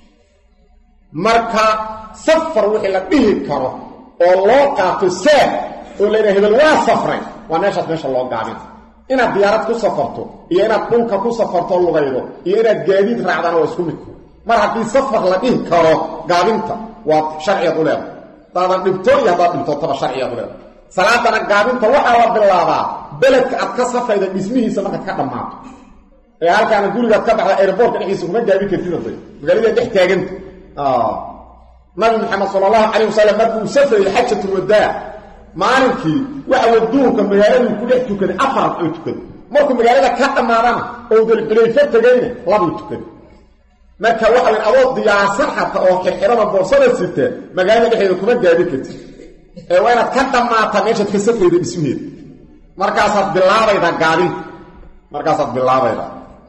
marka safar wixii la dhihi karo oo loo qaato saad oo la yidhaha hebel waa safray waa meeshaas meesha loo gaabina inaad diyaarad ku safarto iyo inaad dhulka ku safarto lugaydo iyo inaad gaadiid raacdana waa isku mid mar haddii safar la dhihi karo gaabinta waa sharciyaad u leedahay hadaadan dhibto iyo haddaad dhibtootaba sharciyaad u leedahay salaadana gaabinta waxaa la bilaabaa beledka aad ka safrayda dhismihiisa markaad ka dhammaato ee halkaana gurigaad ka baxda aeroboortka dhexdiisa kuma gaabin kartid aday magaalada dhex taaganta nabi maxamed sala allahu calayh wasalam markuu safrayay xajatulwadaa maalinkii waxa way duurka magaaladuu ku dhex tukaday afar ragcoo tukaday markuu magaalada ka dhammaadana oo dalxilayfo tegayna labuu tukaday marka waxa weyn adoo diyaarsan xataa oo xirxirama boorsada sita magaalada dhexdeeda kuma gaabin kartid ee waa inaad ka dhammaataa meeshaad ka safrayda dhismeeda markaasaad bilaabaydaa gaabinta markaasaad bilaabaydaa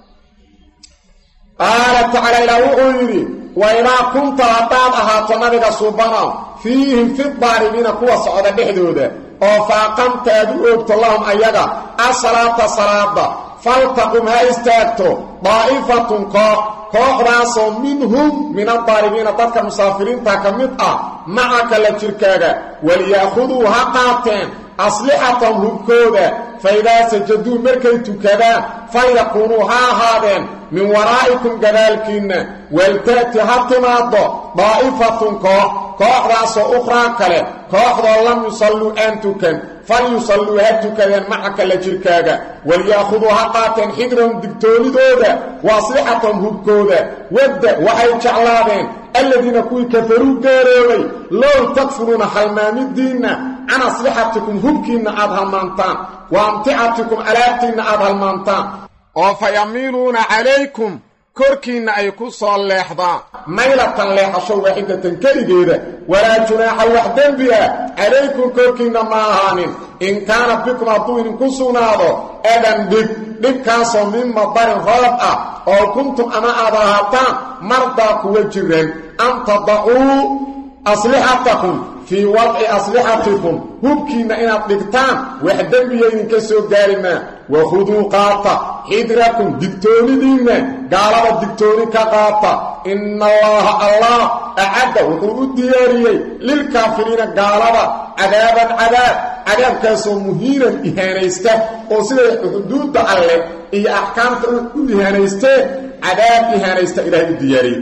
qaala tacaala ilaa wuxuu yidhi wa idaa kunta haddaad ahaato nabiga suubanow fiihim fi daalimiina kuwa socda dhexdooda oo faaqamta aad u oogto lahum ayaga asalaata salaada faltaqum ha istaagto daa'ifatun koox kooxdaasoo minhum min adaalimiina dadka musaafiriinta ka mid ah macaka la jirkaaga waliyaakhuduu ha qaateen aslixatahum hubkooda faidaa sajaduu markay tukadaan falyakuunuu ha ahaadeen min waraa'ikum gadaalkiinna walta'ti ha timaaddo daa'ifatun koox kooxdaasoo ukhraa kale kooxdoo lam yusalluu aan tukan falyusalluu ha tukadeen macaka la jirkaaga waliyaakhuduu ha qaateen xidrahum digtoonidooda wa aslixatahum hubkooda wadda waxay jeclaadeen aladiina kuwii kafaruu gaaloobay low takfuruuna halmaamidiinna can aslixatikum hubkiinna aad halmaantaan wa amticatikum alaabtiinna aad halmaantaan oo fa yamiiluuna calaykum korkiinna ay ku soo leexdaan maylatan leexasho waaxidatan keligeeda walaa junaaxa wax dembi ah calaykum korkiinna ma ahaanin in kaana bikum hadduu idinku sugnaado adan dhib dhibkaasoo min madarin roob ah oo kuntum ama aad ahaataan mardaa kuwa jiran an tadacuu aslixatakum fii wadci aslixatikum hubkiinna inaad dhigtaan wax dembiya idinka soo gaari maa wakhuduu qaata xidrakum digtoonidiinna gaalada digtooni ka qaata ina allaha allah acadda wuxuu u diyaariyey lilkaafiriina gaalada cadaaban cadaab cadaabkaasoo muhiinan ihaanaysta oo siday xuduudda alleh iyo axkaamta u ihaanaysteen cadaab ihaanaysta ilaahay u diyaariyey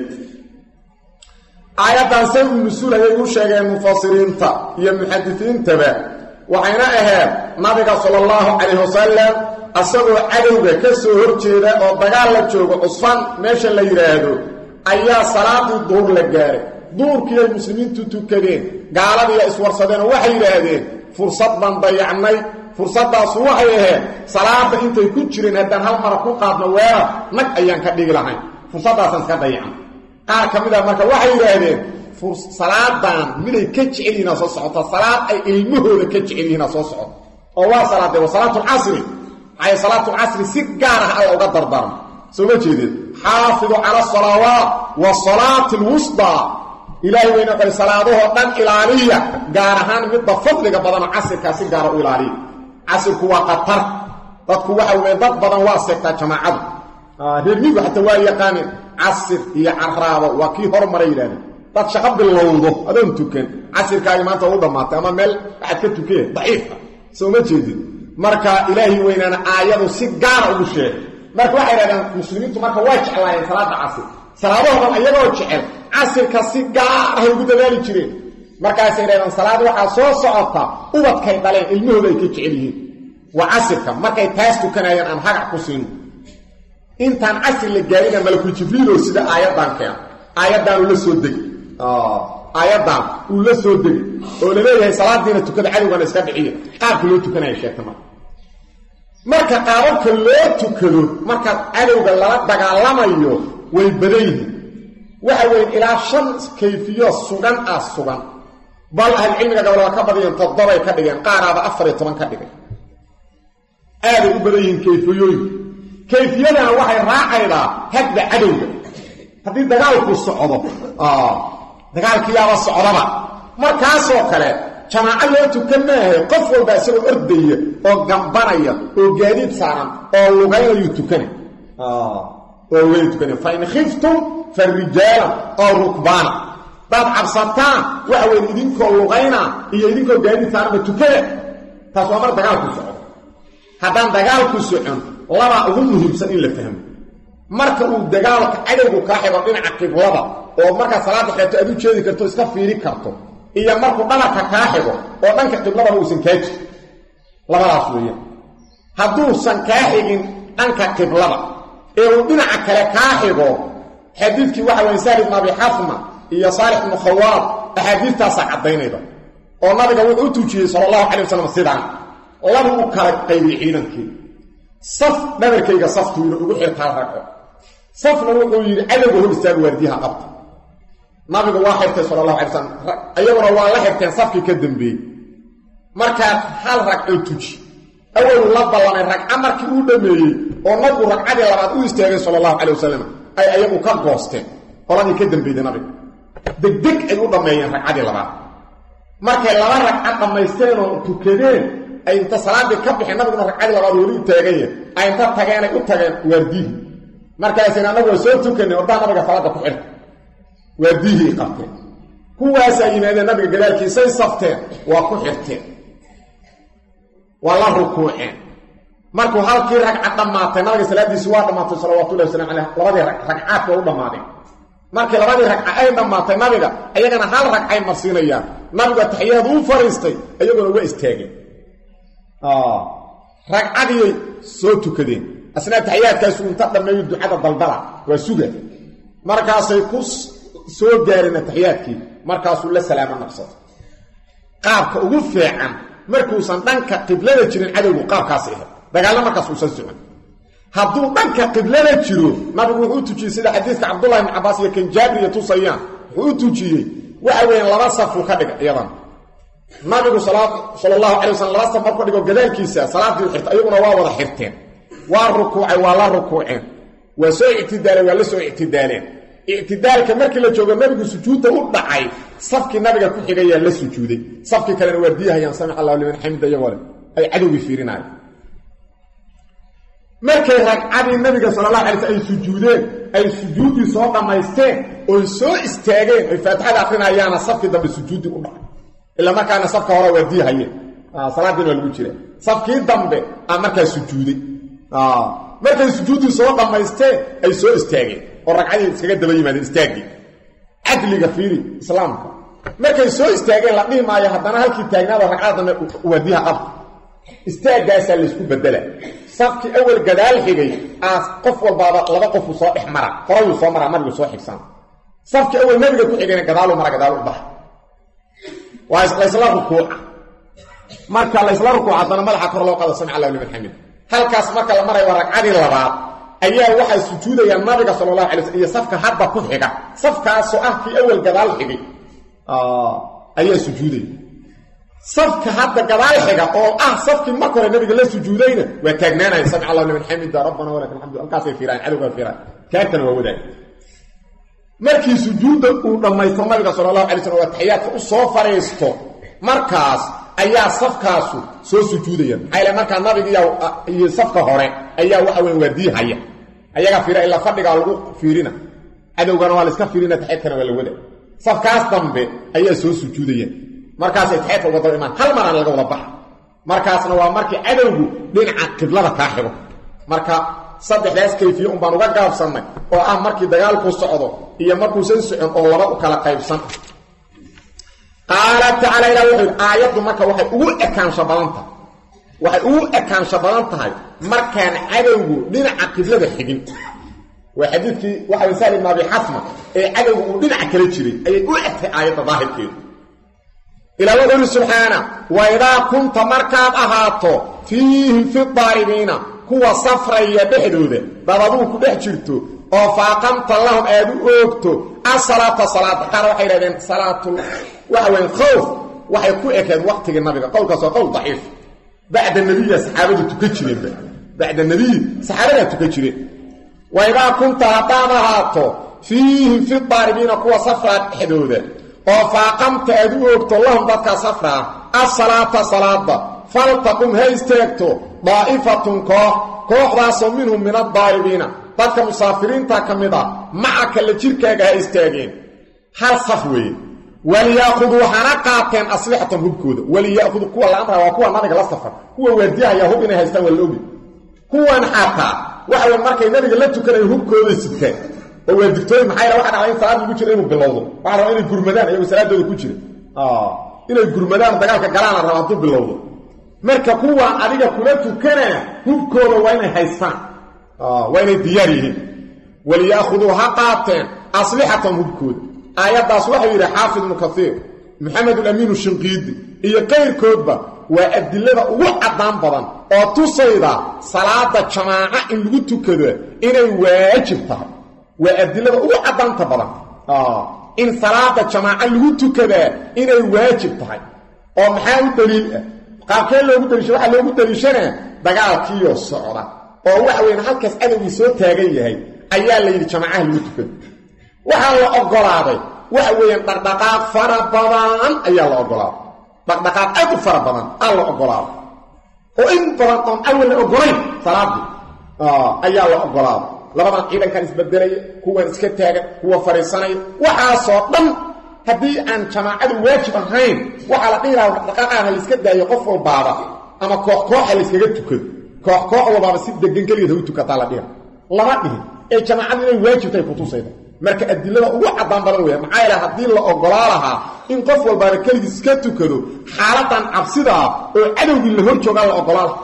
aayaddan sababu nusuul ayay u sheegeen mufasiriinta iyo muxadisiintaba waxayna ahayd nabiga sala allahu calayhi wasalam asagoo cadowga ka soo horjeeda oo dagaal la joogo cusfan meesha la yidhaahdo ayaa salaadii duhur la gaaray duhurkii ay muslimiintu tukadeen gaaladiiya iswarsadeenoo waxay yidhaahdeen fursad baan dayacnay fursaddaasu waxay ahayd salaada intay ku jireen haddaan hal mara ku qaadno weerar nag ayaan ka dhigi lahayn fursaddaasaan iska dayacnay qaar ka mid ah marka waxay yidhaahdeen salaadan miday ka jecel yihiinaa soo socota salaad ay ilmahooda ka jecel yihiinaa soo socota oo waa salaadee waa salaatulcasri maxay salaatulcasri si gaar ah alla uga dardaarmo soo ma jeedeen xaafidu cala asalawaat wa salaati alwusdaa ilaahay wayna qori salaadahoo dhan ilaaliya gaar ahaan midda fadliga badanoo casirkaa si gaara u ilaaliya casirku waa qatar dadku waxa weeye dad badan waa seegtaa jamaacadu reermigu xataa waa yaqaaneen casir iyo caraabo waa kii hormaray yidhahdeen dad shaqo bilowdo adoon tukan casirkaagi maanta u dhammaatay ama meel waxaad ka tukeen daciifa soo ma jeedin marka ilaahi weynana aayadu si gaar ugu sheegay marka waxa yiraahdaan muslimiintu marka way jeclaayeen salaada casr salaadoodan ayagoo jecel casrka si gaar ah ugu dadaali jireen markaas yiraahdaan salaad waxa soo socota ubadkay dhaleen ilmahooda ay ka jecel yihiin wa casrka markay taas tukanayaan aan hagac ku siin intaan casr la gaarin malakul jibriil oo sida aayadan keen aayadan uu la soo degay ah aayadan uu la soo degay oo leeyahay salaadiina tukada cadowgana iska bixiyo qaabka loo tukanayo sheegtama marka qaabka loo tukado marka cadowga lala dagaalamayo way badan waxa weyn ilaa shan kayfiyo sugan ah sugan bal hal cilmiga gabadha ka badiyeen toddoba ka dhigeen qaaraba afar iyo toban ka dhigeen aad u badan yihiin kayfiyooyin kayfiyadana waxay raacaydaa hadba cadowga haddii dagaalku socdo ah dagaalkiyaaba socdaba markaasoo kale jamaaca loo tukanaayo qof walba isagoo ordaya oo gambanaya oo gaadiid saaran oo lugaynayo tukanay ah oo way tukanay fa in khiftum farrijala aw rukbana dad cabsataan waxa weyn idinkoo lugayna iyo idinkoo gaadiid saaran tukada taas waa mar dagaalku socdo haddaan dagaalku socon laba ugu muhiimsan in la fahmo marka uu dagaalka cadowgu ka xigo dhinaca qiblada oo marka salaada xigto aad u jeedi karto iska fiiri karto iyo markuu dhanka ka xigo oo dhanka qiblada uu san kaaji labadaas weeyaan hadduu san ka xigin dhanka qiblada ee uu dhinaca kale ka xigo xadiidkii waxa weyn Saalih ibn Abi Hafma iyo Saalih ibn Khawwad ahadiithtaas cadaynayda oo nabiga wuxuu tuujiyay sallallahu alayhi wasallam sidaan laba u kala qaybiyay ciidankii saf dhabarkayga saftu ugu xirtaa raqo safna wuxuu yiri cadowga hor istaag waardiyaha qabta nabiga waa xirtay sallallahu alayhi wasallam ayaguna waa la xirteen safkii ka dambeeyay marka hal raqo tuuji awal la ballanay raqo markii uu dhameeyay oo nabigu raqadii labaad u istaagay sallallahu alayhi wasallam ay ayagu ka goosteen qoladii ka dambeeyay nabiga degdeg ay u dhameeyeen raqadii labaad markay laba raqo dhameysteen oo tukadeen ay inta salaadii ka bixin nabiguna raqadii labaad wali u taagay ay inta tageen ay u tageen waardiyi markaas in anagu soo tukanay oo nabiga salaada ku xirtay waardiyi qabtay kuwaas ay yimaadeen nabiga gadaalkiisa ay safteen waa ku xirteen wala rukuuceen markuu halkii ragcad dhamaatay nabiga salaadiisu waa dhamaatay sallallahu alayhi wasallam labadii ragcad oo u dhamaadeen markii labadii ragcad ay dhamaatay nabiga ayagana hal ragcay marsiinayaan nabiga taxiyadu u fariistay ayaguna waa istaageen ah ragcadii soo tukadeen asna taxiyaadkaas uu inta dhameeyo ducada daldala waa suga markaasay ku soo gaareen taxiyaadkii markaasuu la salaamo naqsad qaabka ugu fiican markuu san dhanka qiblada jirin cadowgu qaabkaas ah dagaal markaas uu socon hadduu dhanka qiblada jiro nabigu wuxuu tujiyay sida xadiiska Abdullah ibn Abbas iyo kan Jaabir tusayaan wuxuu tujiyay waxa weyn laba saf uu ka dhigay iyadan nabigu sallallahu alayhi wasallam laba saf markuu dhigo gadaalkiisa salaadii xirtay ayaguna waa wada xirteen waa rukuucay waa la rukuuceen waa soo ictidaalay waa la soo ictidaaleen ictidaalka markii la joogo nabigu sujuudda u dhacay safkii nabiga ku xigay la sujuuday safkii kalena waa diihayaan sami Allahu liman hamida yawala ay cadowgi fiirinay markay ragcadii nabiga sallallahu alayhi wasallam ay sujuudeen ay sujuudi soo dhamaysteen oo soo istaageen ay faatixada aqrinayaan safkii dambe sujuudi u dhacay ila markaana safka hore waa diihayeen ah salaadina waa lagu jiray safkii dambe ah markaa sujuuday ah markay sujuudi soo dhamaysteen ay soo istaageen oo ragcadii iskaga daba yimaadeen istaagii adliga fiiri islaamka markay soo istaageen la dhimaayo haddana halkii taagnaada ragcada dambe wadiha qab istaagaas la isku bedela safki awal gadaal xigay as qof walba laba qof soo dhixmara qoray soo mara nabiga soo xigsan safki awal nabiga ku xigayna gadaal mara gadaal u bax waa isla rukuuc marka la isla rukuuc adana madaxa kor loo qado sami Allahu liman hamid halkaas marka la maray ragcadii labaad ayaa waxa sujuudaya nabiga sallallahu alayhi wasallam iyo safka hadda ku xiga safkaas oo ah kii awal gadaal xigay ah ayaa sujuuday safka hadda gadaal xiga oo ah safkii marka hore nabiga la sujuudayna waa taagnaanay sami Allahu liman hamida rabbana wa lakal hamdu alkaas ay fiiraan cadowga fiiraan kaartana waa wadaag markii sujuudda uu dhamaysto nabiga sallallahu alayhi wasallam waa tahiyaadka u soo fariisto markaas ayaa safkaasu soo sujuudayaan ayla marka nabiga iyo safka hore ayaa waxa weyn waadiihaya ayaga fiira ila fadhiga lagu fiirina cadowgana waa la iska fiirina taxidkana waa la wada safkaas dambe ayaa soo sujuudayaan markaas ay taxidka wada imaan hal mar aan laga wada bax markaasna waa markii cadowgu dhinaca qiblada ka xigo marka saddexdaas kayfiye un baan uga gaabsanay oo ah markii dagaalku socdo iyo markuu san socon oo laba u kala qaybsan qaala ta'ala ila wuxuu aayadu marka waxay ugu ekaansho badanta waxay ugu ekaansho badan tahay markaan cadowgu dhinaca qiblada xigin waa xadiidkii waxa wasaal ibn abi hasma ee cadowgu uu dhinaca kala jiray ayay u egtay aayada daahirkeedu ila wuxuu subhana wa idha kunta markaad ahaato fiihim fi daaribiina kuwa safraya dhexdooda dadadu ku dhex jirto oo faaqanta lahum aad u oogto as-salaata salaata qaar waxay yiraahdeen salaatu waxa weyn khawf waxay ku ekeed waqtiga nabiga qowlkaas waa qowl dhaif bacda nabiga saxaabadu tukajireen bacda nabiga saxaabada tukajireen wa idha kunta hadaato fiihim fi daaribiina kuwa safra dhexdooda oo faaqanta aad u oogto lahum dadka safra as-salaata salaata faltaqum haysteegto daa'ifatun koox kooxdaasoo minhum min addaaribiina dadka musaafiriinta ka mid ah macaka la jirkaaga ha istaageen hal saf weeye waliyaakhuduu hana qaateen aslixatan hubkooda waliyaakhuduu kuwa la amra waa kuwa nabiga la safar kuwa waadiyaha hub inay haystaan waa la ogi kuwan xataa waxa weyn markay nabiga la tukanayo hubkooda siteen oo waa digtooy maxay la waxa dhacay salaad ugu jira inuu bilowdo waxa rabaa inay gurmadaan ayagu salaadooda ku jira ah inay gurmadaan dagaalka galaan rabaa inuu bilowdo marka kuwa adiga kula tukana hubkooda waa inay haystaan ah waa inay diyaar yihiin waliyaakhuduu haqaatan aslihatan hubkooda aayadaas waxa yiri xaafid mukathir maxamed al-amin ash-shinqidi iyo qeyrkoodba waa adillada ugu cadaan badan oo tusayda salaada jamaaca in lagu tukado inay waajib tahay waa adillada ugu cadaanta badan ah in salaada jamaaca lagu tukado inay waajib tahay oo maxaa u daliil ah qaabkee loogu daliishay waxa loogu daliishanaa dagaalkiiyo socda oo waxa weyn halkaas adawii soo taagan yahay ayaa la yiri jamaacaha lagu tukado waxa la ogolaaday waxa weeyaan dhaqdhaqaaq fara badan ayaa la ogolaaday dhaqdhaqaaq aad u fara badan ayaa la ogolaaday oo in badan oo awal la ogolay salaadii ah ayaa la ogolaaday labadan ciidankan isbedelay kuwa iska taagan kuwa fariisanay waxa soo dhan haddii aan jamaacadu waajib ahayn waxa la dhiraa dhaqdhaqaaqa la iska daayo qof walbaaba ama koox koox la iskaga tukado koox koox walbaaba si degan kaliya u tukata la dhiraa lama dhihin ee jamaacadu inay waajib tahay ku tusayda marka adillada ugu cadaan badan weey maxay la hadii la ogolaalaha in qof walba kaligiis ka tukado xaaladan cabsida oo cadowgii la hor jooga la ogolaal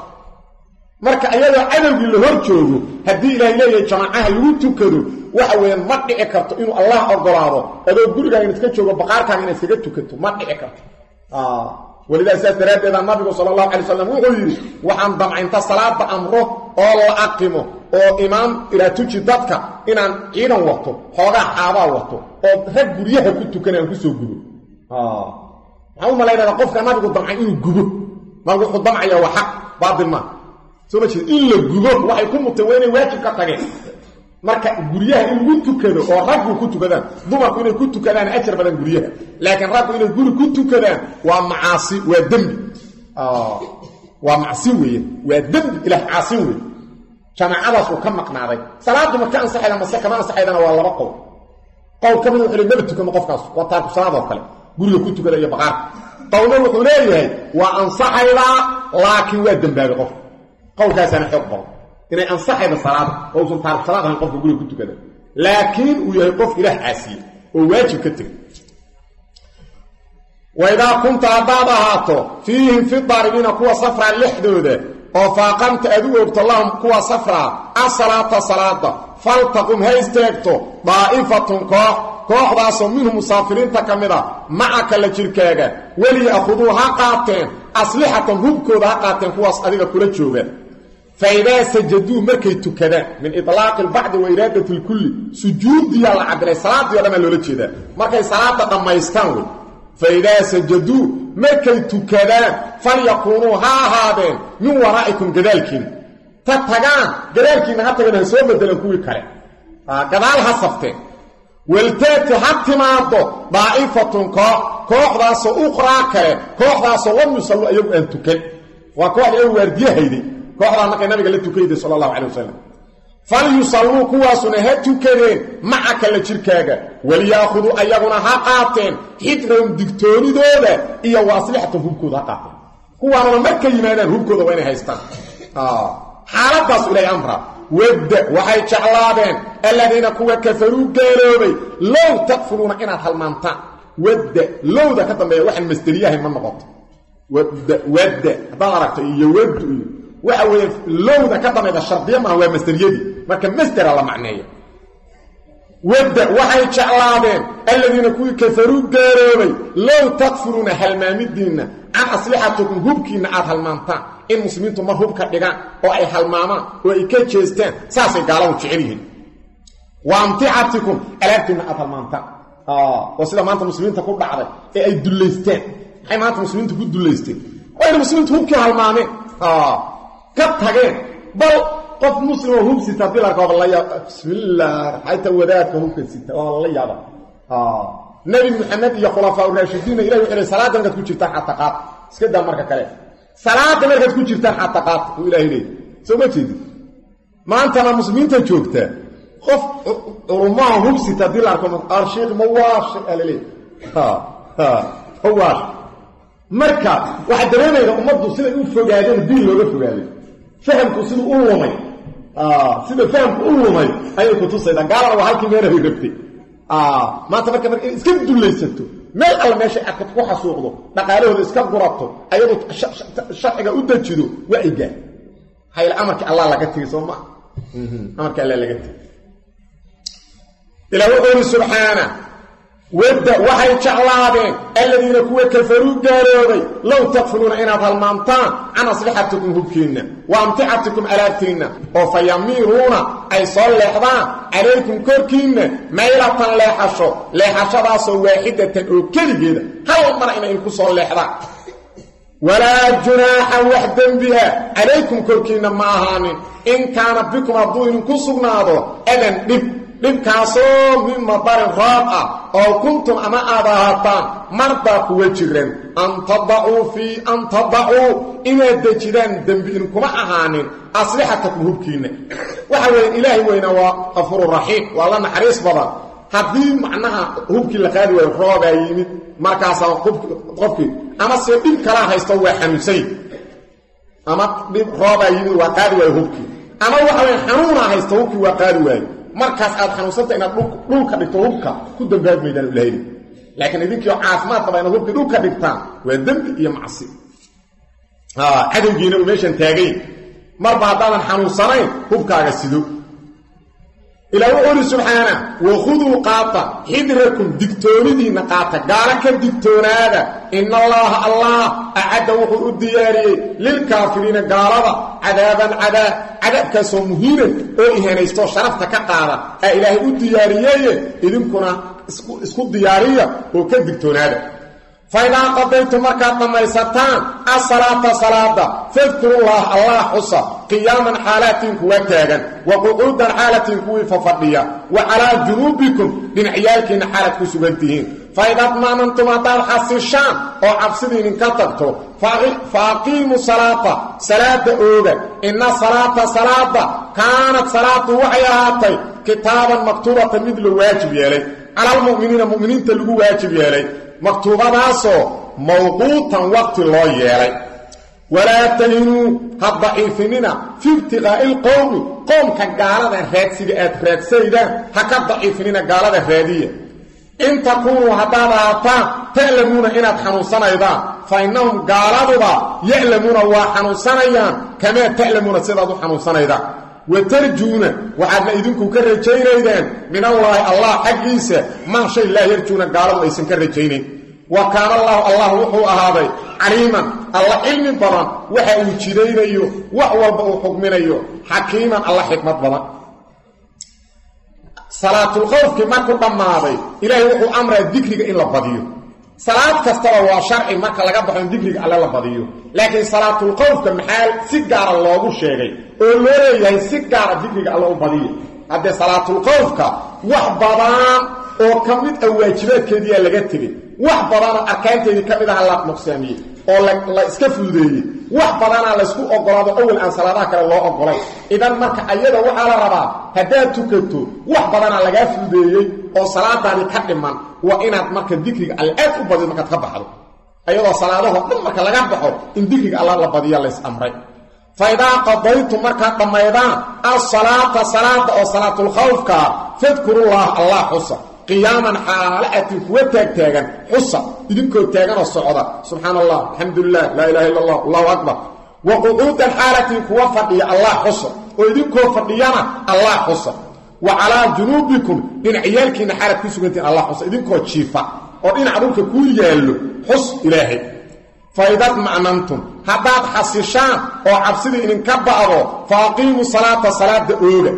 marka ayada cadowgii la hor joogo hadii ilaahay leeyahay jamaacaha lagu tukado waxa weeyaan ma dhici karto inuu Allah ogolaado adoo gurigaaga iska joogo baqaarkaaga inaad iskaga tukato ma dhici karto ah walida saataradeeda nabiga sallallahu alayhi wasallam wuxuu yiri waxaan damcinta salaada amro oo la aqimo oo imaam ila tuji dadka inaan ciidan wato xoogaa xaaba wato oo rag guriyaha ku tukanayaan ku soo gubo ah waxaan malaynaa qofka nabigu damcay inuu gubo ma wuxuu damcaya waa xaq baadil ma soo jeed in la gubo waxay ku mutaweynay waajib ka tageen marka guriyaha in lagu tukado oo raggu ku tukadaan dumarku inay ku tukadaan ajar badan guriyaha laakiin raggu inay guri ku tukadaan waa macaasi waa dambi ah waa macaasi weeye waa dambi ilaah caasi weeye jamaacadaas uu ka maqnaaday salaadu marka ansaxayna ma kama ansaxaydana waa laba qowl qowl kamid wuxuu leeyahay tukado qofkaas waa taarku salaado kale guriga ku tukada iyo baqaar qowlna wuxuu leeyahay waa ansaxayda laakiin waa dambaabay qof qowlkaas ana xog badan inay ansaxayda salaada oo uu taarku salaada qofka guriga ku tukada laakiin uu yahay qof ilaah caasi oo waajib ka tagay وإذا كنت أبابهاتو فيهم في الضاربين كوا صفرا لحدودة وفاقمت أدوبت اللهم كوا صفرا الصلاة صلاة فالتقم هايستيكتو ضائفة كوح كوح داسو منهم مسافرين تكامرا معك لجركاغا ولي أخذوها قاتين أصلحة هبكو ذا قاتين كوا صديقة كولتشوغا فإذا سجدوا مركي تكذا من إطلاق البعض وإرادة الكل سجود ديال العدل صلاة ديال ما لولتشي ذا مركي صلاة لما يستنوي فإذا سجدوا مركي تكذا فليكونوا ها هذين من ورائكم كذلكين تتغان كذلكين حتى كنا سوى بدلن كوي كاري كذالها صفتين والتاتي حتى ما عدو ضعيفة كوح داسو أخرى كاري كوح داسو لم يصلوا أيضا أن تكل وكوح داسو واردية هيدي كوح داسو نقل نبي قال تكيدي صلى الله عليه وسلم فليصلوا كواسنا هتكرين معك لجركاغا ولياخذوا ايغنا حقاتين حدرهم دكتوري دوله iyo waslixatu hubkooda qaateen kuwaana marka yimaadaan hubkooda waa inay haystaan ah xaaladaas ilay amra wadda waxay jeclaadeen alladina kuwa kafaruu gaaloobay law takfuruna inaad halmaantaan wadda lowda ka dambeeya waxaan masdariyahay ma noqoto wadda wadda haddaad aragto iyo waddu iyo waxa weeye lowda ka dambeeda shardiya maaha waa masdariyadii marka masdara la macneeyo wadda waxay jeclaadeen alladina kuwii kafaruu gaaloobay law takfuruna halmaamidiinna can aslixatikum hubkiinna aad halmaantaan in muslimiintu mar hubka dhigaan oo ay halmaamaan oo ay ka jeestaan saasay gaaladu jecel yihiin wa amticatikum alaabtiinna aad halmaantaan oo sida maanta muslimiinta ku dhacday ee ay dullaysteen maxay maanta muslimiintu ku dullaysteen waa inay muslimiintu hubkii halmaameen ka tageen bal qof muslim oo hub sita bilarka waa la yaab bismillaah hayta wadaadka hubka sita waa la yaab nabi maxamed iyo khulafaa ar-raashidiin ilaahay wuxuu salaada markaad ku jirtaan xataa qaad iska daa marka kale salaada markaad ku jirtaan xataa qaad uu ilaahay leeyahay soo ma jeedid maanta ma muslimiinta joogta qof urumaa hub sita bilarka arshiq mawaash alale ha ha hawaash marka waxa dareemayna ummaddu sida uu fogaadeen diin looga fogaaday fahamku sida uu lumay ah sida fahamku uu lumay ayay ku tusayda gaalada waa halkii meelaha ay rabtay ah maanta marka marka iska dulaysato meel alla meesha aad ku xasuuqdo dhaqaalahooda iska gurato ayadu sharciga u dajido waa iga hayl amarka Allah laga tagay Sooma amarka Allah laga tagay ilaahu subhanahu wadda waxay jeclaadeen alladina kuwa kafaruu gaaloobay law takfuruna inaad halmaantaan can aslixatikum hubkiinna wa amticatikum alaabtiinna oo fayamiruuna ay soo leexdaan calaykum korkiinna maylatan leexasho leexashadaasoo waaxidatan oo keligeeda hal mar inay ku soo leexdaan walaa junaaxa wax dembiha calaykum korkiinna ma ahaanin in kaana bikum hadduu idinku sugnaado adan dhib dhibkaasoo min madarin raab ah oo kuntum ama aad ahaataan mardaa kuwa jiran an tadacuu fii an tadacuu inaad dejidaan dembi inkuma ahaanin aslixatakum hubkiinna waxa weeye ilaahay weyna waa qafuuru raxiim waa la naxariis badan haddii macnaha hubkii la qaadi waayo roobaa yimid markaasaa qofkii ama se dhib kalaa haysto waa xanuunsay ama dhib roobaa yimid waa qaadi waayo hubkii ama waxa weye xanuunaa haysto hubkii waa qaadi waayo markaas aad xanuunsanta inaad dhulka dhigto hubka ku dambaabmaydaan ilaahay laakiin idinkii caafimaad qaba inaad hubka dhulka dhigtaan waa dembi iyo macsi ah cadowgiina uu meeshan taagay marba haddaadan xanuunsanayn hubkaaga sido ilaahu uli subxaana wa khuduu qaata xidrakum digtoonidiinna qaata gaala ka digtoonaada ina allaha allah acadda wuxuu u diyaariyey lilkaafiriina gaalada cadaaban cadaab cadaabkaasoo muhiinan oo ihanaysto sharafta ka qaada aa ilaahay u diyaariyeye idinkuna isku diyaariya oo ka digtoonaada فإذا قضيتم مركات نميستان الصلاة صلاة فاذكروا الله الله حصى قياما حالاتين كواتاغا وقعودا حالاتين كوي ففضية وعلى جنوبكم من عيالكين حالة كسبنتهين فإذا اطمأننتم أطال حسيشان أو عبسدين انكتبتوا فأقيموا صلاة صلاة أوغا إن الصلاة صلاة كانت صلاة وحياتي كتابا مكتوبة مثل واجب يلي على المؤمنين المؤمنين تلقوا واجب يلي مكتوبة موقوتا وقت الله يلي ولا تهنوا هالضعيفين في ابتغاء القوم قوم كقالة الرادسية الرادسية هكا الضعيفين قالة الرادية إن تكونوا هدادا تعلمون إن تحنوصنا إذا فإنهم قالوا يعلمون وحنوصنا إيان كما تعلمون سيدادوا حنوصنا إذا وترجون وعدنا إذنكم كالرجين إذن من الله الله حقيسة ما شيء لا يرجون قالوا إيسان كالرجين وكان الله الله وحو أهاضي عليما الله علم بران وحو جدين أيو وحو حكمين أيو حكيما الله حكمة بران صلاة الخوف كما كنت ماضي إلهي وحو أمر الذكر إلا بديو صلاة كسترى وشرعي مركا لقبح من ذكر على الله بديو لكن صلاة الخوف كمحال سجار الله الشيغي ولوري هي سجار الذكر على الله بديو هذه صلاة الخوف وحبران oo kamid ah waajibaadkeedii laga tagay wax badan arkaanteedii kamid ah la nuqsaamiyay oo la iska fududeeyay wax badan la isku ogolaado awal aan salaadaha kale loo ogolay idan marka ayada waxa la rabaa hadaa tukato wax badan laga fududeeyay oo salaadaani ka dhiman waa inaad marka dhikriga al-aad u badan marka ka baxdo ayadoo salaadaha dhan marka laga baxo in dikriga Allah la badiyo leys amray فإذا قضيتم مركا دميدان الصلاة صلاة أو صلاة الخوف كا فاذكروا الله الله حصة قياما حالة وتاك تاغن حصة إذنكو تاغن الصعودة سبحان الله الحمد لله لا إله إلا الله الله أكبر وقعود الحالة كوفر الله حصة وإذنكو فرديانا الله حصة وعلى جنوبكم إن عيالك إن حالة كسوكتين الله حصة إذنكو تشيفا وإن عروك كل يالو حص إلهي فإذا اطمأننتم هداد حسيشان أو عبسدي إن كبأروا فأقيموا صلاة صلاة أوغا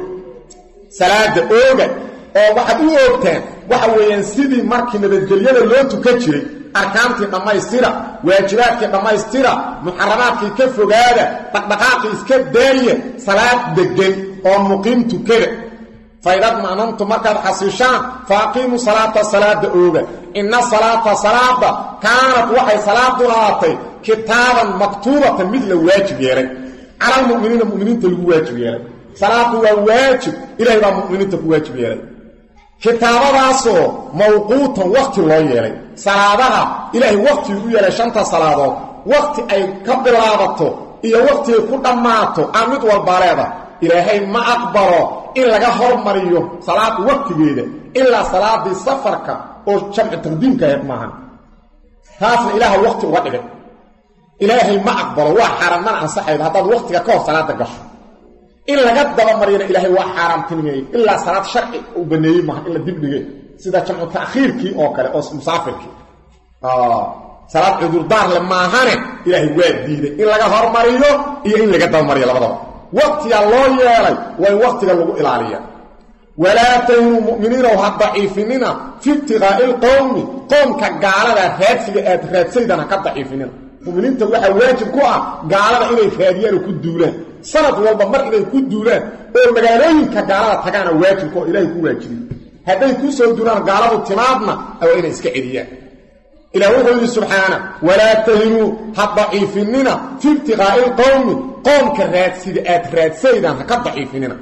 صلاة أوغا أو واحد أوغتان واحد وينسيدي مركي نبتجليان اللون تكتشري أركانتي قما يستيرا واجباتك قما يستيرا محرماتك كفو هذا تقدقاتك إسكت دارية صلاة دقين أو مقيمتو كده فإذا اطمأننتم مركز حسيشان فأقيموا صلاة صلاة أوغا إن الصلاة صلاة كانت وحي صلاة دلاتي كتابا مكتوبة مثل واجب ياري على المؤمنين المؤمنين تلقوا واجب ياري صلاة واجب إلى إلى المؤمنين تلقوا واجب ياري كتابا راسو موقوتا وقت الله ياري صلاة إلهي وقت ياري شانتا صلاة وقت أي كبر لابطو إيا وقت يكون أماتو أمد والباريضة إلهي ما أقبره إلا هر مريو صلاة وقت جيدة إلا صلاة سفرك أو شمع تقديمك يبمعها هذا إله وقت وقت إلهي ما أقبره وحرم من أنصحي هذا الوقت كور صلاة قشر إلا قد مرينا إلهي وحرم تنمي إلا صلاة شرعي وبنيه معها إلا دبنيه سيدا شمع تأخير كي أوكري أو مسافر كي آه صلاة عدور دار لما هاني إلهي واد ديدة إلا هر مريو إلا قد مرينا لبضا وقت الله يالي ووقت الله إلاليا ولا تهنوا مؤمنين وهالضعيفين في ابتغاء القوم قوم كقالة هاتفي أدرات سيدنا كالضعيفين مؤمنين تقول واجب كوا قالة إلي فاديان وكدولان سنة والبمر إلي كدولان ومقالين كقالة تقانا واجب كوا إلي كوا واجب هذا يكون سودولان قالة التمادنا أو إلي إسكعيديان إلى وقل سبحانه ولا تهنوا هالضعيفين في ابتغاء القوم قوم كرات سيد أدرات سيدنا كالضعيفين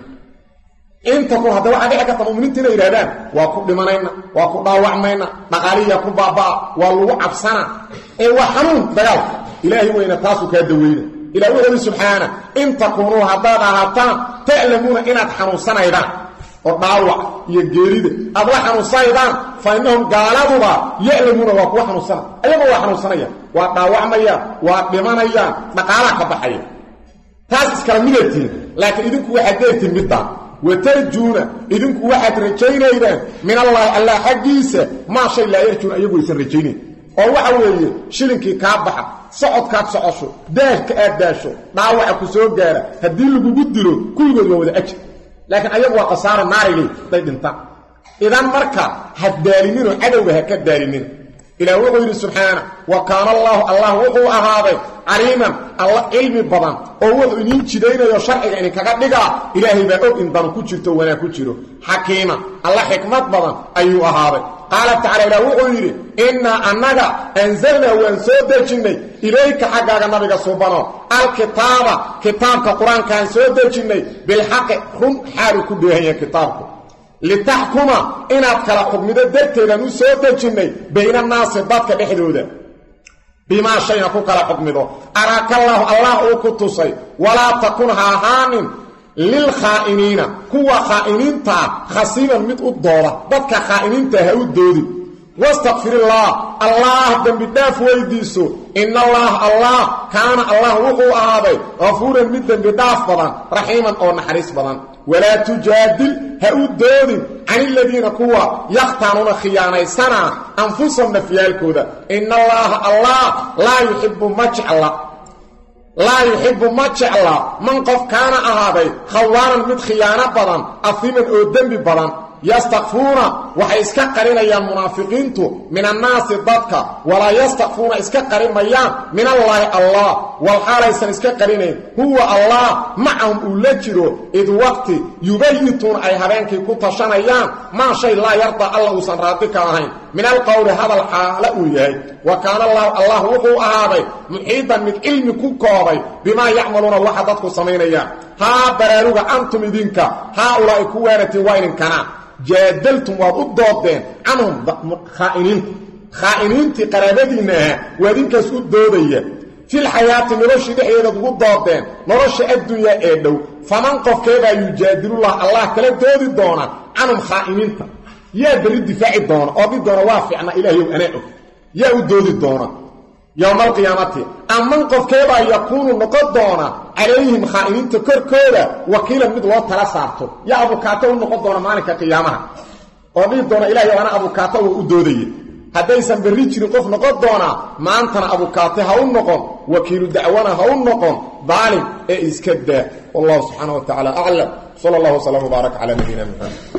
انت كو هذا واحد حاجه مؤمنين تنا يرادان واكو دمانينا واكو داوعمينا دقاليا كو بابا والو عبسنا اي وحنون دغال الهي وين تاسو كدوينا الى وحده سبحانه ان تكونوا هذا هاتا تعلمون ان حنوسنيدان وداوع iyo geerida aba xanuunsaydan faynahum gaaladu yeelamuna waa ku xanuunsan ayaga waa xanuunsanaya waa daawacmaya waa dhimanaya dhaqaalaha ka baxaya taas iskala midatiin laakiin idinku waxa deertiin midda وترجون إذنك واحد رجينا من الله الله حقيسة ما شيء لا يرجون أيقوا يسر رجينين أو وحوية شلنكي كابحة صعد كاب صعشو داش كاب داشو ناوع كسوق جارة هدين له بقدره كل قد وده أجل لكن أيقوا قصار النار لي طيب انتا إذن مركا هدارمين وعدوا هكذارمين إلى وقوله سبحانه وكان الله الله وقوه هذا عليما الله علم بضان وهو إنين شدين يشرع يعني كقدقا إلهي بأوك إن دانو كتشرتو وانا كتشرو حكيما الله حكمت بضان أيها هذا قال تعالى إلى وقوله إنا أنك أنزلنا وانسود جني إليك حقا نبيك سبحانه الكتاب كتابك قرآن كان سود جني بالحق هم حالك بهي كتابك لتحكم إن أدخل حكم الدكتور نسوت الجنة بين الناس ضدك بحدوده بما شيء نفوك على حكم ذو أراك الله الله أكتسي ولا تكونها هان للخائنين كوا خائنين تا خصيبا متء الدورة ضدك خائنين تهو الدودي واستغفر الله الله دم بداف ويديسو إن الله الله كان الله وقو آبي غفورا مدن بداف بضان رحيما أو نحريس بضان ولا تجادل هؤدود عن الذين كوا يختانون خياني سنة أنفسهم نفيالكو ذا إن الله الله لا يحب مجع الله لا يحب مجع الله من قف كان أهابي خوانا مد خيانة بضان أثيما أو دنب بضان يستغفون وحي اسكقرين يا منافقين من الناس ضدك ولا يستغفون اسكقرين ميان من الله الله والحال يسن اسكقرين هو الله معهم أولجروا إذ وقت يبيتون أي هبانك كنت شنيان ما شيء لا يرضى الله سنرادك أهين من القول هذا الحال أوليه وكان الله الله وقو أهابي محيطا من علم كوكوبي بما يعملون وحدتك سمين أيام ها برالوغ أنتم إذنك هؤلاء كوانة وين كان جادلتم وضدين عنهم خائنين خائنينتي قرابدينا وادينكاس u doodaya fil hayati noloshii dhexdeeda ugu doodeen nolosha adduunya ee dhow faman qofkeeda yujaadilullah allah kala doodi doona anum khaa'ininta yaa bari difaaci doona oo bid doona waaficna ilaahay ana og yaa u doodi doona yawm alqiyaamati amman qofkeeda yakunu noqon doona alayhim khaa'ininta korkooda wakiila mid loo tala saarto yaa abukaato u noqon doona maalinka qiyaamaha oo bid doona ilaahay ana abukaato u doodayay haddaysan berri jirin qof noqon doona maantana abukaate ha u noqon wakiilu dacwana ha u noqon daalim ee iska daa wallahu subhanahu wa ta'ala a'lam sallallahu alayhi wa sallam wa baraka ala nabiyyina muhammad